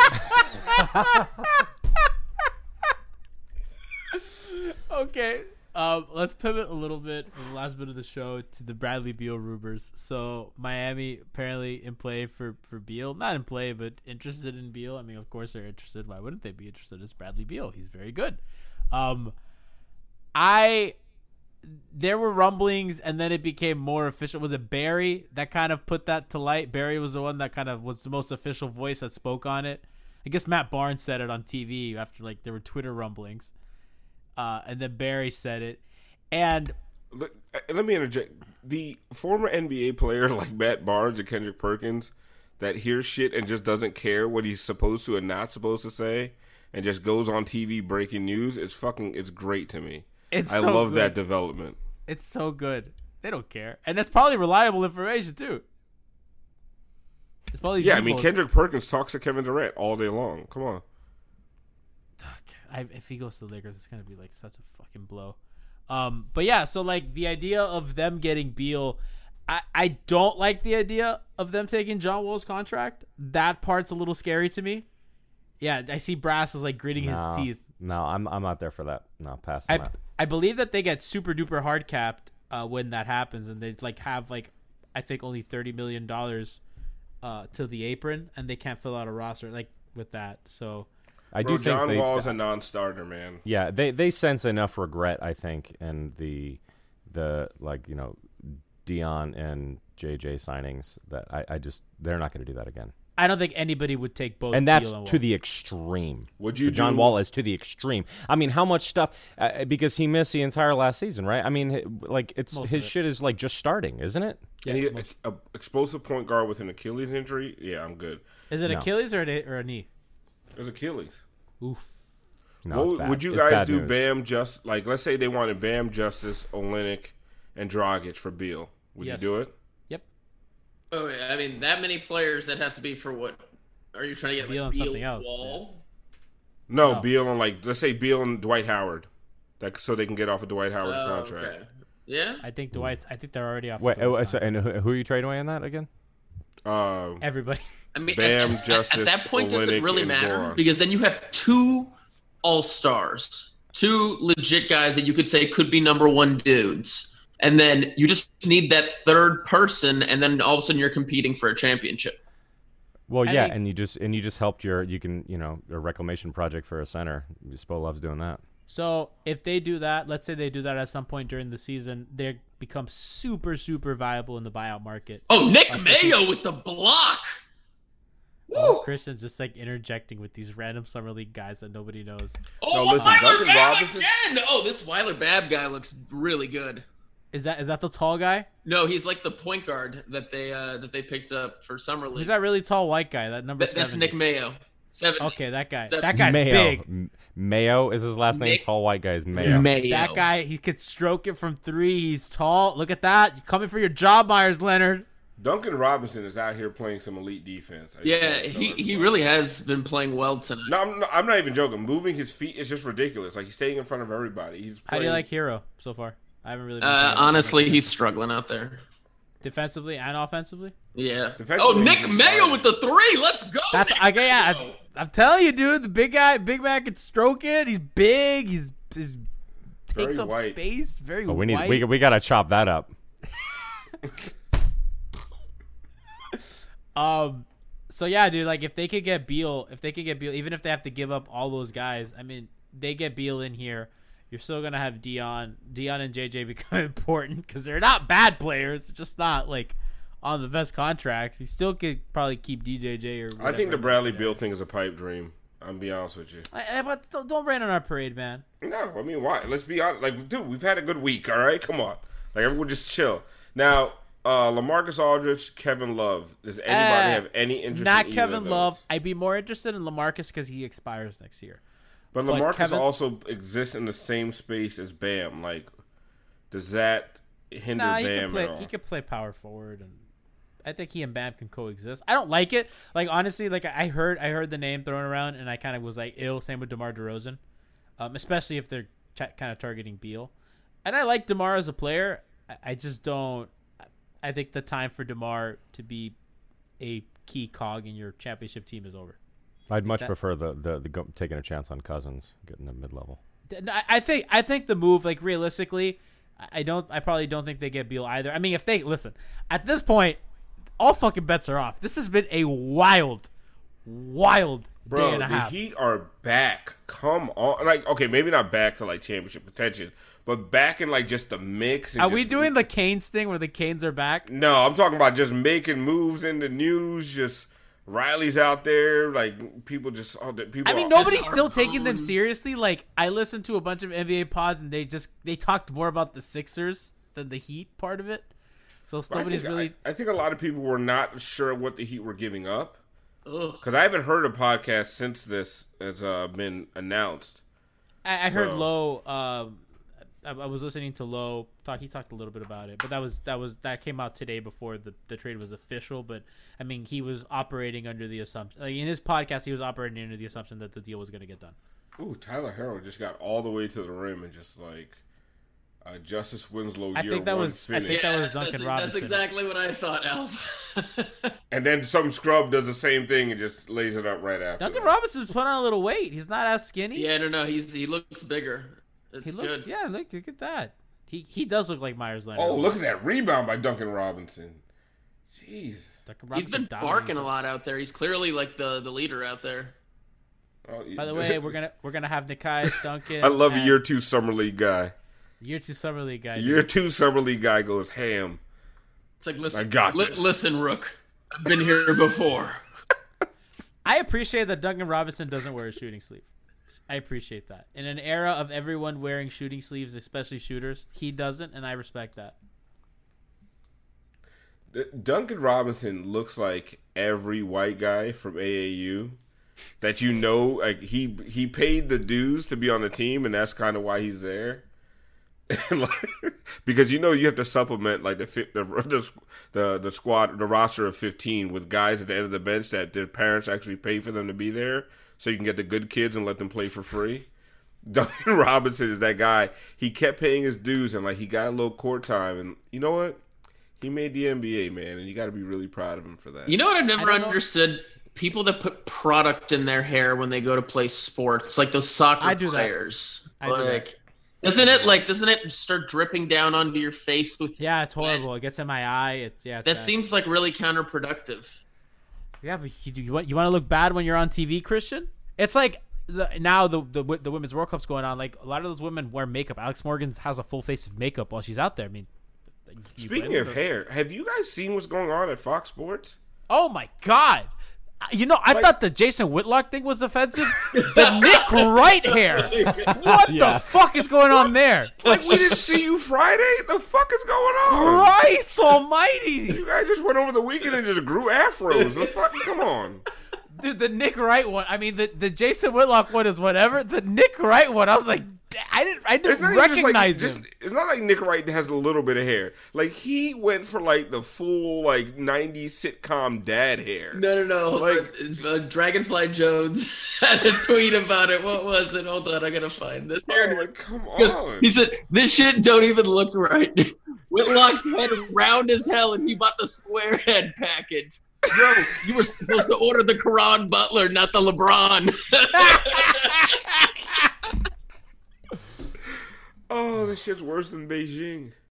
Okay, um, let's pivot a little bit for the last bit of the show to the Bradley Beal rumors. So Miami apparently in play for, for Beal, not in play, but interested in Beal. I mean, of course they're interested. Why wouldn't they be interested? It's Bradley Beal. He's very good. Um, I there were rumblings, and then it became more official. Was it Barry that kind of put that to light? Barry was the one that kind of was the most official voice that spoke on it. I guess Matt Barnes said it on T V after like there were Twitter rumblings. Uh, and then Barry said it. And Let, uh, let me interject. The former N B A player like Matt Barnes and Kendrick Perkins that hears shit and just doesn't care what he's supposed to and not supposed to say and just goes on T V breaking news, it's fucking, it's great to me. It's I so love good. that development. It's so good. They don't care. And that's probably reliable information, too. It's probably Yeah, I the mean, most- Kendrick Perkins talks to Kevin Durant all day long. Come on. I, if he goes to the Lakers, it's going to be, like, such a fucking blow. Um, but, yeah, so, like, the idea of them getting Beal, I, I don't like the idea of them taking John Wall's contract. That part's a little scary to me. Yeah, I see Brass is, like, gritting No, his teeth. no, I'm I'm not there for that. No, pass on I, that. I believe that they get super duper hard capped uh, when that happens, and they like have like I think only thirty million dollars uh, to the apron, and they can't fill out a roster like with that. So I Bro, do think John they, Wall is a non-starter, man. Yeah, they they sense enough regret, I think, in the the like you know Dion and J J signings that I, I just they're not going to do that again. I don't think anybody would take both. And that's Beal and to Wall. the extreme. Would you The John do- Wall is to the extreme. I mean, how much stuff? Uh, because he missed the entire last season, right? I mean, h- like it's Most of his it. shit is like just starting, isn't it? Yeah, And he, most- a, explosive point guard with an Achilles injury. Yeah, I'm good. Is it No. Achilles or a, or a knee? It's Achilles. Oof. No, what it's bad. would you It's guys bad do? news. Bam, just like let's say they wanted Bam, Justice, Olynyk, and Dragic for Beal. Would Yes. you do it? Yep. Oh, yeah. I mean, that many players that have to be for what? Are you trying to get Beal like and Beal something else, Wall? No, No. Beal and like let's say Beal and Dwight Howard, that so they can get off of Dwight Howard's Oh, contract. okay. Yeah. I think Dwight. I think they're already off. Wait, of Dwight's oh, so, contract. and who, who are you trading away in that again? Um, Everybody. I mean, Bam, at, at- Justice, at that point, does Olynyk, it really and matter? Goran. Because then you have two all stars, two legit guys that you could say could be number one dudes, and then you just need that third person, and then all of a sudden you're competing for a championship. Well, I yeah, think- and you just and you just helped your you can you know a reclamation project for a center. Spo loves doing that. So if they do that, let's say they do that at some point during the season, they become super, super viable in the buyout market. Oh, Nick Uh, Mayo with the block. Woo! Christian's just like interjecting with these random summer league guys that nobody knows. Oh, No, listen, Weiler Duncan Babb Robinson- again. Oh, this Weiler Babb guy looks really good. Is that is that the tall guy? No, he's like the point guard that they uh, that they picked up for summer league. Who's that really tall white guy? That number That- that's seventy? Nick Mayo. Seven. Okay, that guy. Seven. That guy's Mayo. big. M- Mayo is his last name. Nick- Tall white guy is Mayo. Mayo. That guy, he could stroke it from three. He's tall. Look at that. You coming for your job, Myers Leonard. Duncan Robinson is out here playing some elite defense. I just Yeah, wanna tell he, he everybody. really has been playing well tonight. No, I'm not, I'm not even joking. Moving his feet is just ridiculous. Like he's staying in front of everybody. He's How do you playing- like Hero so far? I haven't really. Been Uh, paying honestly, attention. he's struggling out there. defensively and offensively. Yeah. Defensively, Oh, Nick he's Mayo fine. with the three. Let's go. That's Nick I, yeah. Mayo. I, I'm telling you, dude. The big guy, big man, can stroke it. He's big. He's he's takes Very up white. space. Very Oh, we need white. we we gotta chop that up. Um, so yeah, dude. Like, if they could get Beal, if they could get Beal, even if they have to give up all those guys, I mean, they get Beal in here. You're still gonna have Dion, Dion and J J become important because they're not bad players. They're just not like on the best contracts. He still could probably keep D J J or. I think whatever. the Bradley Beal thing is a pipe dream. I'm be honest with you. I, I, but don't, don't rain on our parade, man. No, I mean why? Let's be honest. Like, dude, we've had a good week. All right, come on. Like everyone, just chill. Now, uh, LaMarcus Aldridge, Kevin Love. Does anybody Uh, have any interest? Not in either Kevin of those? Love. I'd be more interested in LaMarcus because he expires next year. But but LaMarcus Kevin- also exists in the same space as Bam. Like, does that hinder Nah, he Bam can at play. all? He can play power forward, and I think he and Bam can coexist. I don't like it. Like honestly, like I heard, I heard the name thrown around, and I kind of was like, ill. Same with DeMar DeRozan, um, especially if they're ch- kind of targeting Beal. And I like DeMar as a player. I, I just don't. I think the time for DeMar to be a key cog in your championship team is over. I'd much That- prefer the, the, the go, taking a chance on Cousins getting the mid level. I I think I think the move, like realistically, I don't. I probably don't think they get Beal either. I mean, if they listen at this point, all fucking bets are off. This has been a wild, wild Bro, day and a the half. Heat are back. Come on, like okay, maybe not back to like championship contention, but back in like just the mix. And Are we just- doing the Canes thing where the Canes are back? No, I'm talking about just making moves in the news. Just Riley's out there, like people just. Oh, the- people. I mean, are- nobody's Just still taking them Harpoon. seriously. Like I listened to a bunch of N B A pods, and they just they talked more about the Sixers than the Heat part of it. So I nobody's think, really. I, I think a lot of people were not sure what the Heat were giving up. Ugh. Because I haven't heard a podcast since this has uh, been announced. I, I heard So- Lowe. Um, I, I was listening to Lowe talk. He talked a little bit about it, but that was that was that came out today before the, the trade was official. But I mean, he was operating under the assumption, like in his podcast, he was operating under the assumption that the deal was going to get done. Ooh, Tyler Harrow just got all the way to the rim and just like uh, Justice Winslow I year think that one was- I finish. think that Yeah, was Duncan that's, Robinson. That's exactly what I thought, Alf. And then some scrub does the same thing and just lays it up right after. Duncan that. Robinson's put on a little weight. He's not as skinny. yeah, no, no, he's he looks bigger. It's he looks. good. Yeah, look, look at that. He he does look like Myers Leonard. Oh, look at that rebound by Duncan Robinson. Jeez. He's been barking a lot out there. He's clearly like the, the leader out there. Oh, By the way, we're gonna we're gonna have Nikias Duncan. I love a and- year two summer league guy. Year two summer league guy. Year two summer league guy goes ham. It's like listen, I got li- this. listen, Rook. I've been here before. I appreciate that Duncan Robinson doesn't wear a shooting sleeve. I appreciate that. In an era of everyone wearing shooting sleeves, especially shooters, he doesn't, and I respect that. Duncan Robinson looks like every white guy from A A U that you know. Like he he paid the dues to be on the team, and that's kind of why he's there. Like, because you know you have to supplement like the the, the the the squad the roster of fifteen with guys at the end of the bench that their parents actually pay for them to be there, so you can get the good kids and let them play for free. Duncan Robinson is that guy. He kept paying his dues, and like he got a little court time, and you know what? He made the N B A, man, and you got to be really proud of him for that. You know what I've never I don't understood? Know. People that put product in their hair when they go to play sports, like those soccer I do players. That. I like, do that. Doesn't it like? Doesn't it start dripping down onto your face with? Yeah, it's horrible. It gets in my eye. It's yeah. It's that bad. seems like really counterproductive. Yeah, but you, you want you want to look bad when you're on T V, Christian? It's like the, now the, the the women's World Cup's going on. Like a lot of those women wear makeup. Alex Morgan has a full face of makeup while she's out there. I mean, speaking of hair, have you guys seen what's going on at Fox Sports? Oh my God! You know, I like, thought the Jason Whitlock thing was offensive. The Nick Wright hair. What yeah. the fuck is going on there? Like we didn't see you Friday. The fuck is going on? Christ Almighty! You guys just went over the weekend and just grew afros. The fuck, come on. Dude, the Nick Wright one. I mean, the, the Jason Whitlock one is whatever. The Nick Wright one, I was like, I didn't, I didn't recognize like, him. Just, it's not like Nick Wright has a little bit of hair. Like he went for like the full like nineties sitcom dad hair. No, no, no. Like uh, Dragonfly Jones had a tweet about it. What was it? Hold on, I gotta find this. Oh, like, come on. He said this shit don't even look right. Whitlock's head round as hell, and he bought the square head package. Bro, you were supposed to order the Karan Butler, not the LeBron. Oh, this shit's worse than Beijing.